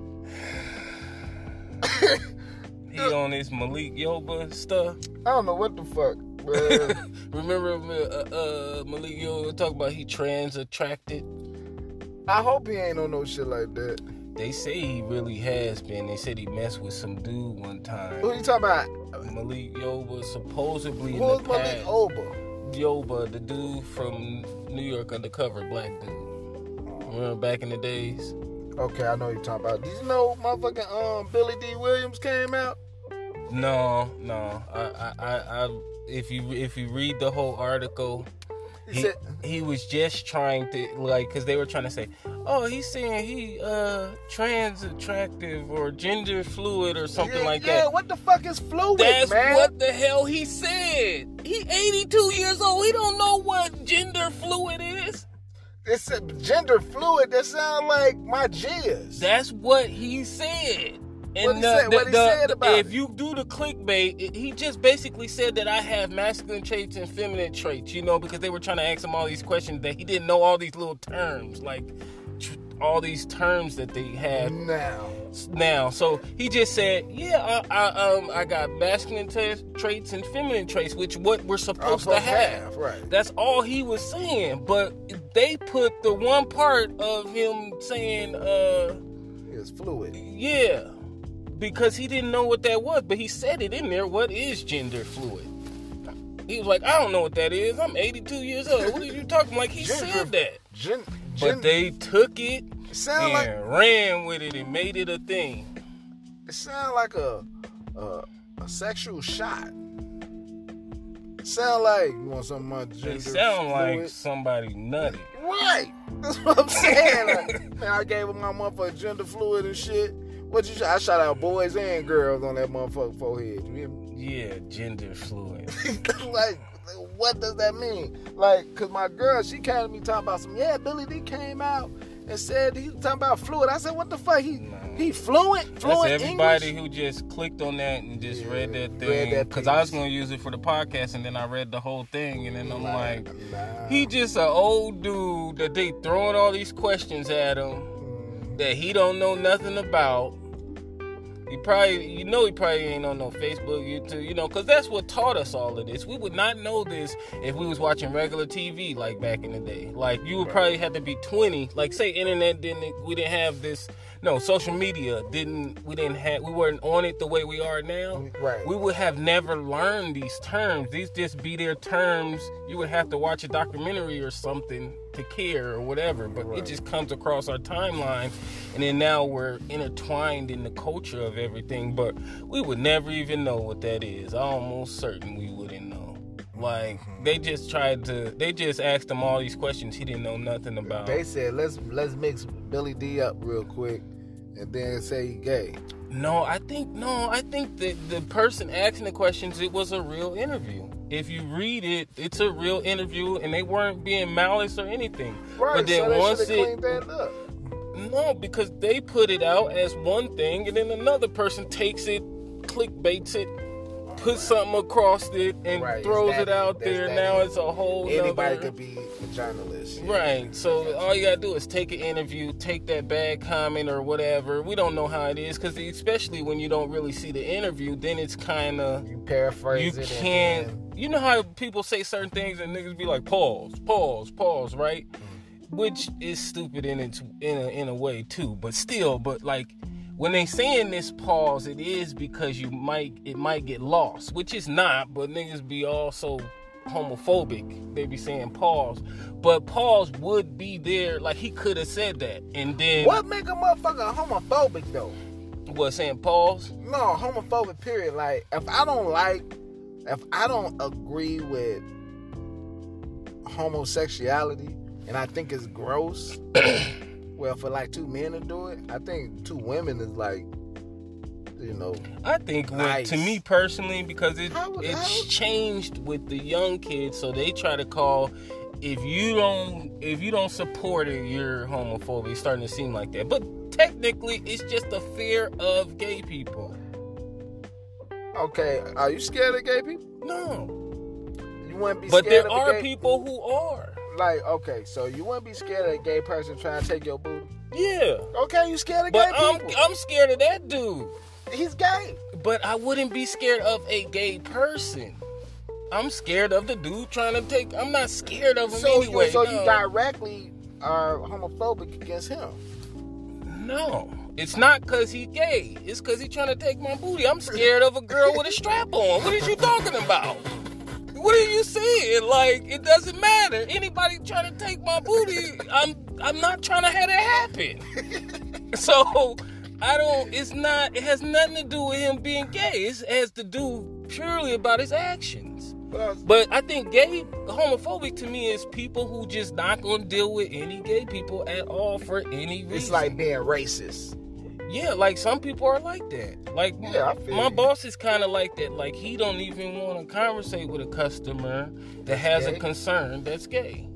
He on this Malik Yoba stuff. I don't know what the fuck, man. Remember uh, uh, Malik Yoba talk about he trans attracted? I hope he ain't on no shit like that. They say he really has been. They said he messed with some dude one time. Who you talking about? Malik Yoba supposedly in Who's the Malik past. Oba? Yoba, the dude from New York Undercover, black dude. Remember back in the days? Okay, I know what you're talking about. Did you know motherfucking um Billy D. Williams came out? No, no. I, I, I, I if you if you read the whole article, He he, said- he was just trying to like, cause they were trying to say, oh, he's saying he uh trans attractive or gender fluid or something yeah, like yeah, that. what the fuck is fluid, That's man? what the hell he said. He eighty-two years old. He don't know what gender fluid is. It's a gender fluid. That sound like my jizz. That's what he said. And What he the- said- the- what he the- said about if it? you do the clickbait, it- he just basically said that I have masculine traits and feminine traits, you know, because they were trying to ask him all these questions that he didn't know all these little terms, like tr- all these terms that they have now. now. So he just said, yeah, I, I um I got masculine t- traits and feminine traits, which what we're supposed to have. Right. That's all he was saying. But they put the one part of him saying, uh, It's fluid. yeah, because he didn't know what that was, but he said it in there. What is gender fluid? He was like, I don't know what that is. I'm eighty-two years old. What are you talking? Like he Gender- said that, Gen, but gen, they took it it sound like and ran with it and made it a thing. it sound like a a, a sexual shot. It sound like you want something about gender It sound like fluid. somebody nutty. Right. That's what I'm saying. Like, man, I gave him my month for gender fluid and shit. What you? I shot out boys and girls on that motherfucker forehead. You hear me? Yeah, gender fluid. Like, what does that mean? Like, cause my girl, she came to me talking about some. Yeah, Billy D came out and said he was talking about fluid. I said, what the fuck? He no. he fluent, fluent That's everybody English? Who just clicked on that and just yeah, read that thing. Read that Cause I was gonna use it for the podcast, and then I read the whole thing, and then I'm nah, like, nah. he just an old dude that they throwing all these questions at him mm. that he don't know nothing about. He probably, you know, he probably ain't on no Facebook, YouTube, you know, because that's what taught us all of this. We would not know this if we was watching regular T V like back in the day. Like, you would probably have to be twenty. Like, say internet didn't, we didn't have this, no, social media didn't, we didn't have, we weren't on it the way we are now. Right. We would have never learned these terms. These just be their terms. You would have to watch a documentary or something to care or whatever, but right. It just comes across our timeline, and then now we're intertwined in the culture of everything, but we would never even know what that is. I'm almost certain we wouldn't know. Like, they just tried to, they just asked him all these questions he didn't know nothing about. They said, let's let's mix Billy D up real quick and then say he gay. No, I think, no, I think that the person asking the questions, it was a real interview. If you read it, it's a real interview, and they weren't being malice or anything. Right, but then so they once should have it, cleaned that up. No, because they put it out as one thing, and then another person takes it, clickbaits it, puts something across it, and right, throws that, it out there. Now it's a whole anybody nother... could be a journalist. Right. So all you gotta do is take an interview, take that bad comment or whatever. We don't know how it is, because especially when you don't really see the interview, then it's kind of you paraphrase you it. You can't. and... You know how people say certain things and niggas be like, pause, pause, pause, right? Mm-hmm. Which is stupid in it in a, in a way too. But still, but like when they saying this pause, it is because you might it might get lost, which is not. But niggas be also homophobic. They be saying pause, but pause would be there. Like he could have said that, and then what make a motherfucker homophobic though? What, saying pause? No, homophobic. Period. Like if I don't like. If I don't agree with homosexuality and I think it's gross, well, for like two men to do it, I think two women is like, you know, I think nice. With, to me personally, because it, how, it's how? changed with the young kids, so they try to call, if you don't if you don't support it, you're homophobic. It's starting to seem like that. But technically, it's just a fear of gay people. Okay, are you scared of gay people? No. You wouldn't be but scared of But there are gay... people who are. Like, okay, so you wouldn't be scared of a gay person trying to take your booty? Yeah. Okay, you scared of but gay I'm, people? I'm scared of that dude. He's gay. But I wouldn't be scared of a gay person. I'm scared of the dude trying to take... I'm not scared of him so anyway. You, so no. you directly are homophobic against him? No. It's not because he's gay. It's because he's trying to take my booty. I'm scared of a girl with a strap on. What are you talking about? What are you saying? Like, it doesn't matter. Anybody trying to take my booty, I'm I'm not trying to have that happen. So, I don't, it's not, it has nothing to do with him being gay. It has to do purely about his actions. But I think gay, homophobic to me is people who just not going to deal with any gay people at all for any reason. It's like being racist. Yeah, like some people are like that. Like yeah, I feel my you. boss is kind of like that. Like he don't even want to conversate with a customer that has gay? a concern that's gay.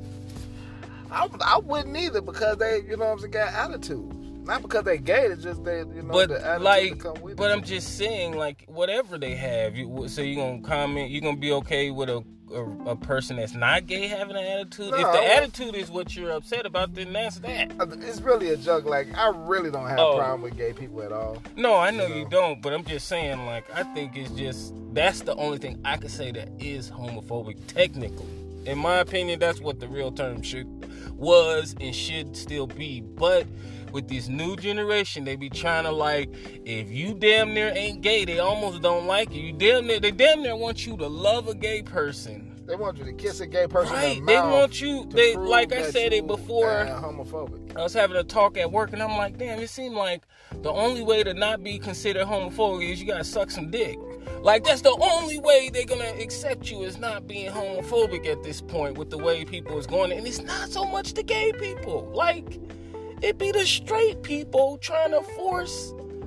I, I wouldn't either because they, you know what I'm saying, got attitude. Not because they gay, it's just they, you know, but the attitude like, that come with but it. I'm just saying, like whatever they have, you so you gonna comment, you gonna be okay with a, a a person that's not gay having an attitude. No, if the I- attitude is what you're upset about, then that's that. It's really a joke. Like, I really don't have Oh. a problem with gay people at all. No, I know You you know. don't, but I'm just saying, like, I think it's just, that's the only thing I could say that is homophobic, technically. In my opinion, that's what the real term should, was and should still be. But with this new generation, they be trying to, like, if you damn near ain't gay, they almost don't like you. You damn near, they damn near want you to love a gay person. They want you to kiss a gay person Right, in the they mouth want you, to they, prove like I that said you it before, are homophobic. I was having a talk at work, and I'm like, damn, it seemed like the only way to not be considered homophobic is you gotta suck some dick. Like, that's the only way they're gonna accept you as not being homophobic at this point with the way people is going. And it's not so much the gay people. Like, it be the straight people trying to force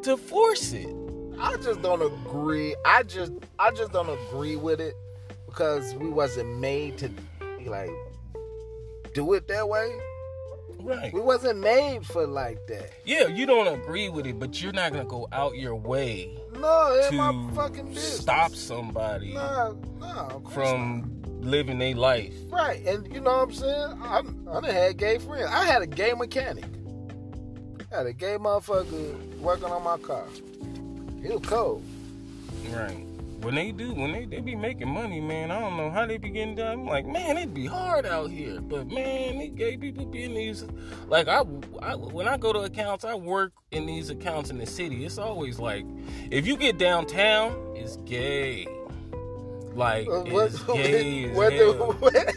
to force it. I just don't agree. I just I just don't agree with it because we wasn't made to like do it that way. Right. We wasn't made for like that. Yeah, you don't agree with it, but you're not gonna go out your way No, it ain't to my fucking business. stop somebody Nah, nah, of course from living their life. not. Right, and you know what I'm saying? I'm, I done had gay friends. I had a gay mechanic. I had a gay motherfucker working on my car. He was cold. Right. When they do, when they, they be making money, man, I don't know how they be getting done. I'm like, man, it'd be hard out here. But, man, these gay people be in these... Like, I, I, when I go to accounts, I work in these accounts in the city. It's always like, if you get downtown, it's gay. Like, Uh, what- it's gay as what the- hell.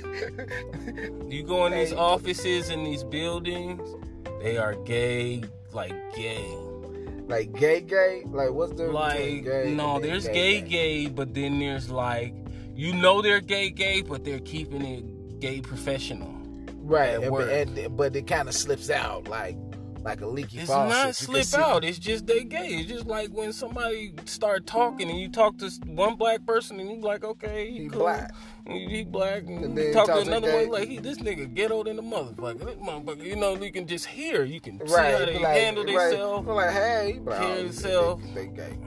what? You go in these Hey. offices in these buildings, they are gay, like gay. Like gay, gay? Like what's the Like, gay no, and then there's gay, gay, but then there's like, you know they're gay, gay, but they're keeping it gay professional. Right, at and, work. and- but it kind of slips out like like a leaky It's faucet. not You can slip see- out. It's just they gay. It's just like when somebody start talking and you talk to one black person and you like, okay, he, He cool. black. He, he black. And, And you then talk talk to to another gay. one like, he, this nigga ghetto than the motherfucker. This motherfucker, you know, you can just hear. You can see Right, how they be like, handle right, themselves. be like, hey, bro, Carry they- themselves. They, they gay.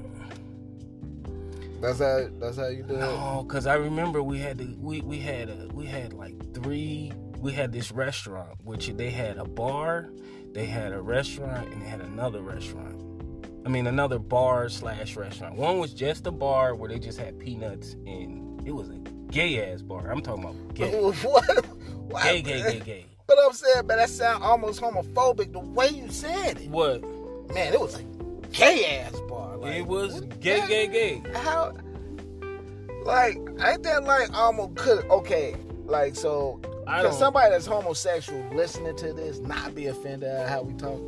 That's how. That's how you do it. No, cause I remember we had to, we we had a, we had like three. We had this restaurant, which they had a bar, they had a restaurant, and they had another restaurant. I mean, another bar slash restaurant. One was just a bar where they just had peanuts, and it was a gay ass bar. I'm talking about gay, what? Why, gay, gay, man? gay, gay. But I'm saying, but that sound almost homophobic the way you said it. What? Man, it was a gay ass bar. Like, It was what gay, that- gay, gay. How? Like, ain't that like almost could okay? Like, so I can don't. somebody that's homosexual listening to this not be offended at how we talk?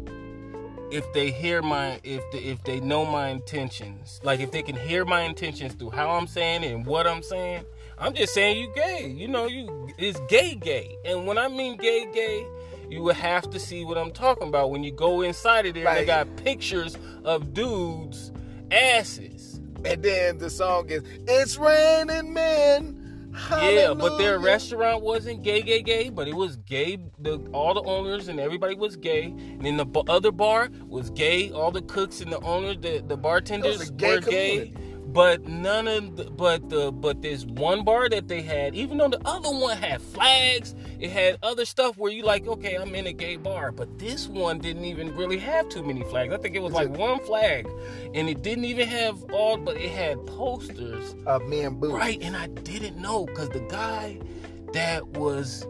If they hear my, if they, if they know my intentions, like if they can hear my intentions through how I'm saying it and what I'm saying, I'm just saying you gay. You know, you it's gay, gay. And when I mean gay, gay, you would have to see what I'm talking about. When you go inside of there, they Right. got pictures of dudes' asses. And then the song is "It's Raining Men." Yeah, but their Hallelujah. restaurant wasn't gay, gay, gay, but it was gay. The, all the owners and everybody was gay. And then the b- other bar was gay. All the cooks and the owners, the, the bartenders It was a gay were gay. community. But none of the, but the, but this one bar that they had, even though the other one had flags, it had other stuff where you like, okay, I'm in a gay bar. But this one didn't even really have too many flags. I think it was like one flag. And it didn't even have all, but it had posters. Of me and Boo. Right, and I didn't know because the guy that was,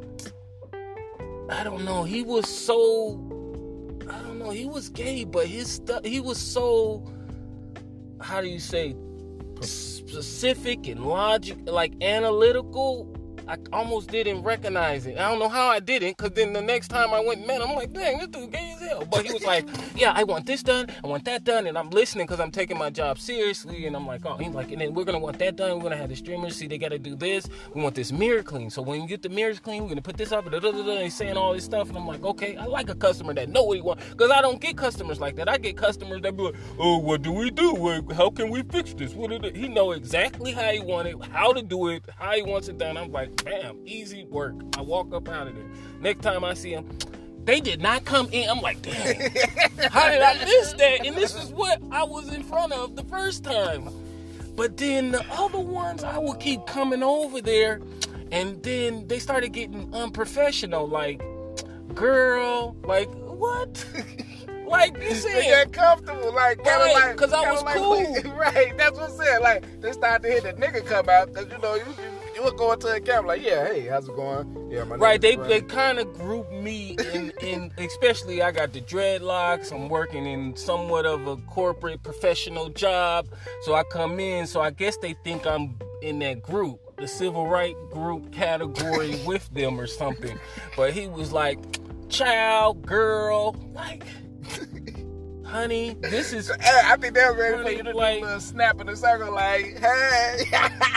I don't know, he was so, I don't know, he was gay, but his stuff, he was so, how do you say, specific and logic, like analytical. I almost didn't recognize it. I don't know how I didn't, because then the next time I went and met him, I'm like, dang, this dude gay as hell. But he was like, yeah, I want this done, I want that done, and I'm listening because I'm taking my job seriously, and I'm like, oh, he's like, and then we're going to want that done, we're going to have the streamers, see, they got to do this, we want this mirror clean, so when you get the mirrors clean, we're going to put this up, and da, da, da, da, and he's saying all this stuff, and I'm like, okay, I like a customer that know what he wants, because I don't get customers like that. I get customers that be like, oh, what do we do? What, how can we fix this? What did it? He know exactly how he want it, how to do it, how he wants it done. I'm like, bam, easy work. I walk up out of there. Next time I see him, they did not come in. I'm like, damn, how did I miss that? And this is what I was in front of the first time. But then the other ones, I would keep coming over there, and then they started getting unprofessional. Like, girl, like, what? Like you They said. got comfortable, like kind of Right, like, 'cause I kinda was like, cool. right? That's what I'm saying. Like they started to hear the nigga come out, cause you know you you, you would go into the camera like, yeah, hey, how's it going? Yeah, my Right, name they is they Brian. kind of group me in, in, especially I got the dreadlocks. I'm working in somewhat of a corporate professional job, so I come in. So I guess they think I'm in that group, the civil rights group category with them or something. But he was like, child, girl, like, honey, this is Hey, I think they were ready for Honey, you to like- do a little snap in the circle, like, hey.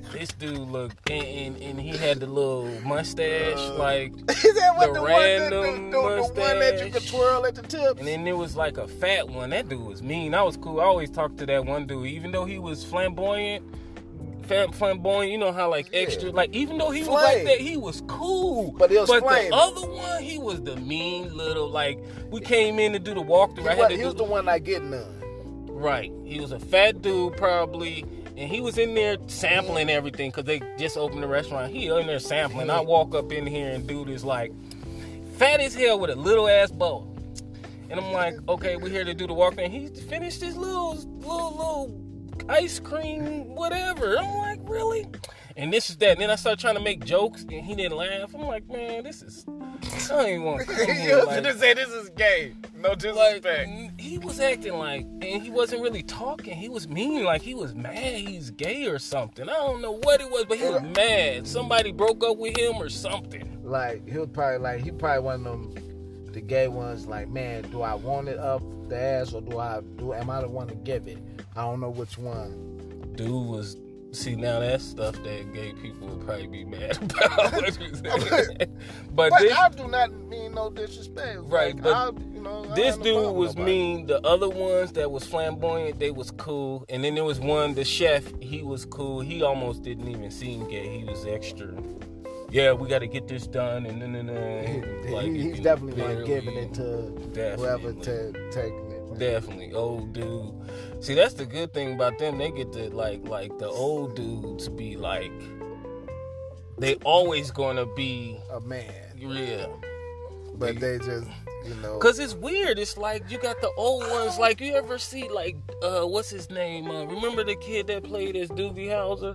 this dude looked, and, and, and he had the little mustache, Uh, like Is that what the the, one that, random the, the, the one that you could mustache. twirl at the tips? And then there was like a fat one. That dude was mean. I was cool. I always talked to that one dude, even though he was flamboyant. Fam- Flamboyant, you know how like Yeah. extra, like even though he was Flame. like that, he was cool. But it was But flame. the other one, he was the mean little like. We came in to do the walkthrough. He, I had was, to he do was the one not getting none. Right. He was a fat dude probably, and he was in there sampling everything because they just opened the restaurant. He in there sampling. I walk up in here and dude is like fat as hell with a little ass bow. And I'm like, okay, we're here to do the walkthrough. And he finished his little, little, little ice cream, whatever. I'm like, really? And this is that. And then I started trying to make jokes, and he didn't laugh. I'm like, man, this is, I don't even want to come You here. was Like, gonna say this is gay. No like, disrespect. he was acting like, and he wasn't really talking. He was mean, like he was mad he's gay or something. I don't know what it was, but he was mad. Somebody broke up with him or something. Like he was probably like he probably one of them the gay ones. Like, man, do I want it up the ass or do I do? Am I the one to give it? I don't know which one. Dude was. See, now that's stuff that gay people would probably be mad about. but But this, I do not mean no disrespect. Right, Like, but I, you know, I this have no dude problem with was nobody. mean. The other ones that was flamboyant, they was cool. And then there was one, the chef, he was cool. He almost didn't even seem gay. He was extra. Yeah, we got to get this done. And then, and then, He- like, he- you he's can definitely not barely- giving it to whoever Definitely. to taking it. man. Definitely, old dude. See, that's the good thing about them. They get to like, like the old dudes be like, they always gonna be A man, real. but they just, you know, Cause it's weird. It's like you got the old ones. Like you ever see like, uh, what's his name? Uh, remember the kid that played as Doogie Howser?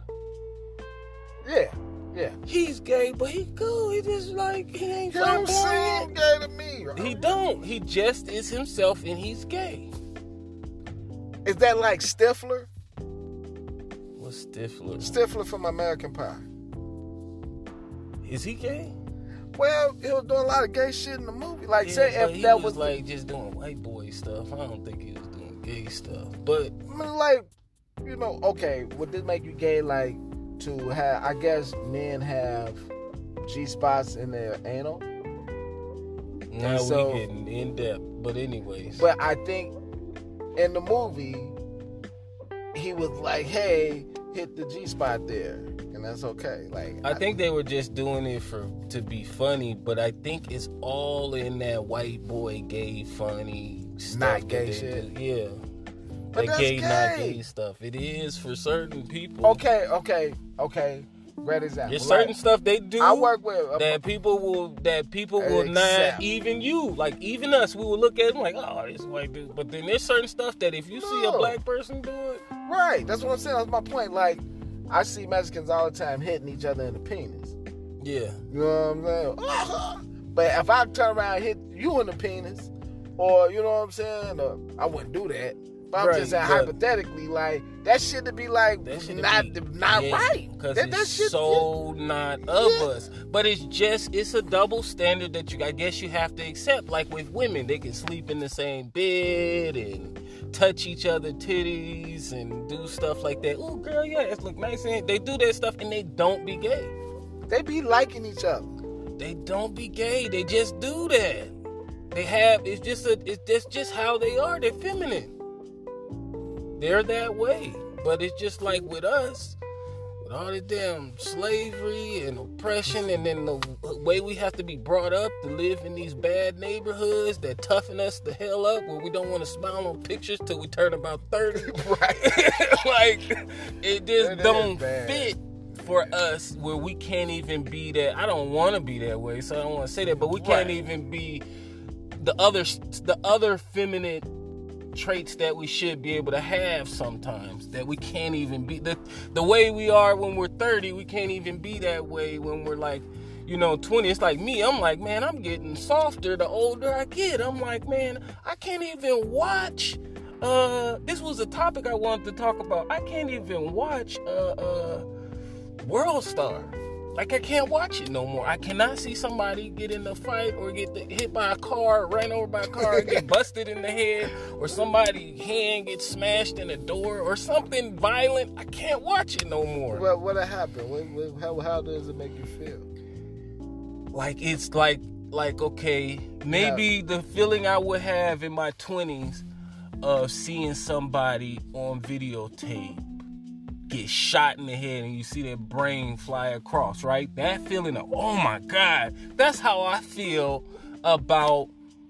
yeah, yeah. He's gay, but he cool. He just like he ain't He don't flamboyant. seem gay to me. Right? He don't. He just is himself, and he's gay. Is that like Stifler? What's Stifler? Stifler from American Pie. Is he gay? Well, he was doing a lot of gay shit in the movie. Like, Yeah, say but if he that was was like just doing white boy stuff. I don't think he was doing gay stuff. But I mean, like, you know, okay, would this make you gay? Like, to have, I guess men have G spots in their anal. now so- we getting in depth. But anyways, But I think in the movie, he was like, hey, hit the G spot there. And that's okay. Like, I think they were just doing it for to be funny. But I think it's all in that white boy gay funny stuff. Not that gay they shit. do. Yeah. But that that's gay, not gay. gay stuff. It is for certain people. Okay, okay, okay. Great example. There's Like, certain stuff they do. I work with a, that people will that people will Accept. not even you like even us we will look at them like, oh, this white dude, but then there's certain stuff that if you see a No. black person do it, right. That's what I'm saying. That's my point. Like, I see Mexicans all the time hitting each other in the penis. yeah, You know what I'm saying? But if I turn around and hit you in the penis, or you know what I'm saying, or, I wouldn't do that. But I'm Right, just saying but- hypothetically, like that shit to be like that should not be, not yeah, right. because That, it's that shit, so not of Yeah. us. But it's just it's a double standard that you I guess you have to accept. Like with women, they can sleep in the same bed and touch each other titties and do stuff like that. Oh girl, yeah, it's look nice, and they do that stuff and they don't be gay. they be liking each other. They don't be gay. They just do that. They have. It's just a. It's just just how they are. They're feminine. They're that way. But it's just like with us, with all the damn slavery and oppression, and then the way we have to be brought up to live in these bad neighborhoods that toughen us the hell up, where we don't want to smile on pictures till we turn about thirty. Right. Like it just It is don't bad. fit for us where we can't even be that. I don't want to be that way, so I don't want to say that, but we can't Right. even be the other the other feminine traits that we should be able to have sometimes, that we can't even be the the way we are when we're thirty. We can't even be that way when we're like, you know, twenty. It's like me, I'm like, man, I'm getting softer the older I get. I'm like, man, I can't even watch uh this was a topic I wanted to talk about. I can't even watch uh uh World Star. Like, I can't watch it no more. I cannot see somebody get in a fight or get hit by a car, ran over by a car, get busted in the head, or somebody's hand gets smashed in a door or something violent. I can't watch it no more. What what happened? What, what, how how does it make you feel? Like, it's like like okay, maybe yeah. the feeling I would have in my twenties of seeing somebody on videotape get shot in the head and you see their brain fly across, right? That feeling of, oh my God, that's how I feel about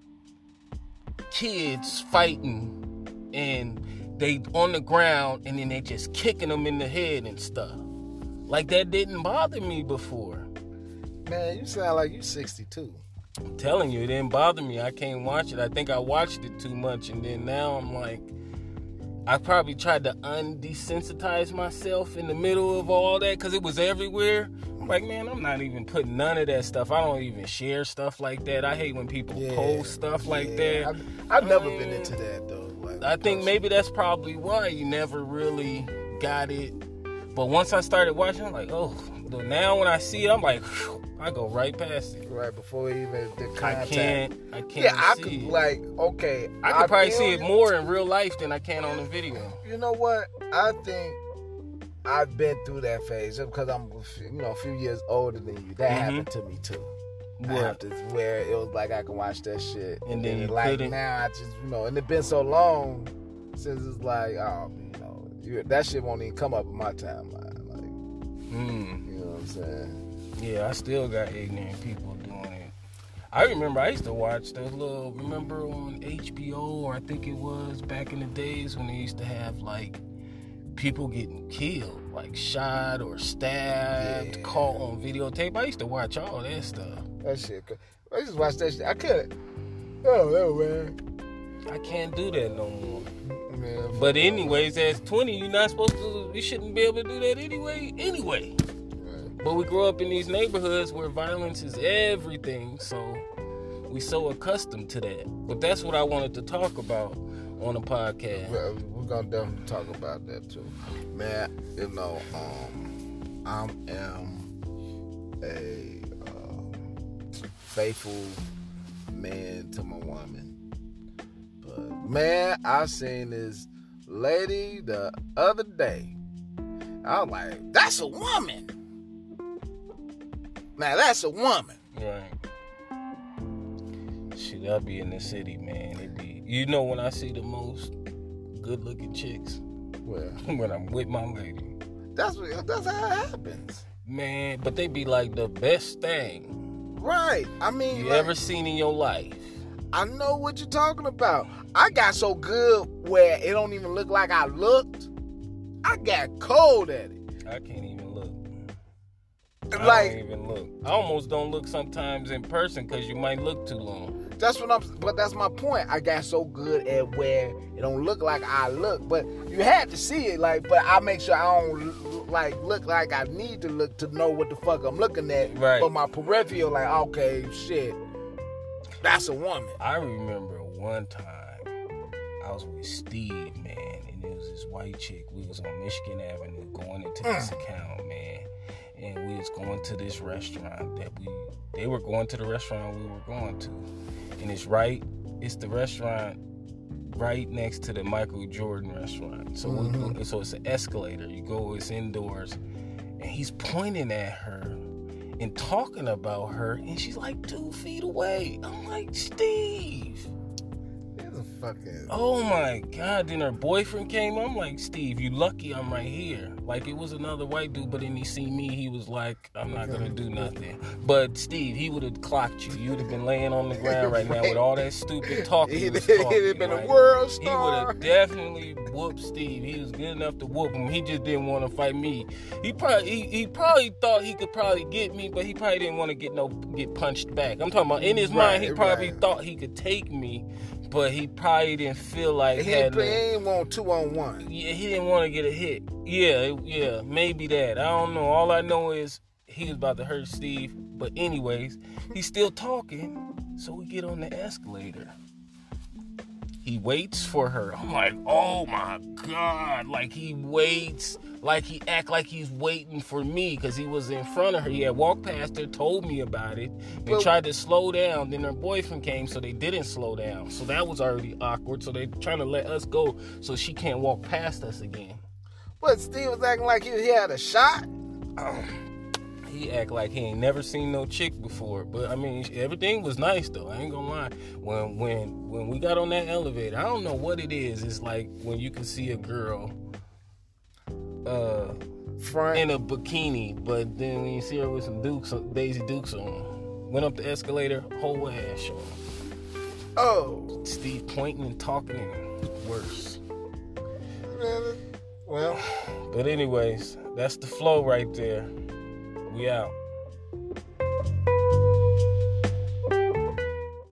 kids fighting and they on the ground and then they just kicking them in the head and stuff. Like, that didn't bother me before. Man, you sound like you sixty-two. I'm telling you, it didn't bother me. I can't watch it. I think I watched it too much, and then now I'm like, I probably tried to undesensitize myself in the middle of all that because it was everywhere. I'm like, man, I'm not even putting none of that stuff. I don't even share stuff like that. I hate when people yeah, post stuff like yeah. that. I've, I've never um, been into that, though. Like, I think maybe that's probably why you never really got it. But once I started watching, I'm like, oh, now when I see it, I'm like, whew, I go right past it. Right before even the contact. I can't. I can't. Yeah, I see could it. like okay. I could I probably see it more in real life than I can on the video. You know what? I think I've been through that phase just because I'm, you know, a few years older than you. That mm-hmm. happened to me too. What? To, where it was like I can watch that shit, and, and then you like couldn't. Now I just, you know, and it's been so long since it's like, oh, you know, you, that shit won't even come up in my timeline. Like, mm. you know what I'm saying? Yeah, I still got ignorant people doing it. I remember I used to watch those little, remember on H B O, or I think it was back in the days when they used to have like people getting killed, like shot or stabbed, yeah. caught on videotape. I used to watch all that stuff. That shit, I used to watch that shit. I couldn't. Oh, no, man. I can't do that no more. Man, but anyways, as twenty, you're not supposed to, you shouldn't be able to do that anyway, anyway. But we grow up in these neighborhoods where violence is everything, so we so accustomed to that. But that's what I wanted to talk about on the podcast. Well, we're gonna definitely talk about that too, man. You know, um, I am a uh, faithful man to my woman, but man, I seen this lady the other day. I was like, "That's a woman." Now that's a woman. Right. Shit, I be in the city, man. It be, you know, when I see the most good-looking chicks, well, when I'm with my lady. That's what, that's how it happens, man. But they be like the best thing, right? I mean, you like, ever seen in your life. I know what you're talking about. I got so good where it don't even look like I looked. I got cold at it. I can't even look. I like, don't even look. I almost don't look sometimes in person because you might look too long. That's what I'm. But that's my point. I got so good at where it don't look like I look, but you had to see it. Like, but I make sure I don't like look like I need to look to know what the fuck I'm looking at. Right. But my peripheral, like, okay, shit, that's a woman. I remember one time I was with Steve, man, and it was this white chick. We was on Michigan Avenue going into this mm. account, man. And we was going to this restaurant that we, they were going to the restaurant we were going to. And it's right, it's the restaurant right next to the Michael Jordan restaurant. So mm-hmm. we, so it's an escalator. You go, it's indoors. And he's pointing at her and talking about her. And she's like two feet away. I'm like, Steve. Fucking... Oh my God. Then her boyfriend came. I'm like, Steve, you lucky I'm right here. Like, it was another white dude, but then he seen me, he was like, I'm not gonna do nothing. But Steve, he would have clocked you. You would have been laying on the ground right now with all that stupid talking. He was talking, he'd have been right? a world star. He would have definitely whooped Steve. He was good enough to whoop him. He just didn't want to fight me. He probably he, he probably thought he could probably get me, but he probably didn't want to get no get punched back. I'm talking about in his right, mind, he probably right. thought he could take me. But he probably didn't feel like he had didn't, he didn't want two on one. Yeah, he didn't want to get a hit. Yeah, yeah, maybe that. I don't know. All I know is he was about to hurt Steve. But anyways, he's still talking. So we get on the escalator. He waits for her. I'm like, oh my God. Like he waits, like he act like he's waiting for me because he was in front of her. He had walked past her, told me about it, and But- tried to slow down. Then her boyfriend came, so they didn't slow down. So that was already awkward. So they trying to let us go so she can't walk past us again. But Steve was acting like he, he had a shot. Um, he act like he ain't never seen no chick before. But I mean, everything was nice though. I ain't gonna lie. When when when we got on that elevator, I don't know what it is. It's like when you can see a girl uh Front. in a bikini, but then when you see her with some Dukes, Daisy Dukes on, went up the escalator, whole ass showing. Oh. Steve pointing and talking and worse. Well. But anyways, that's the flow right there. We out.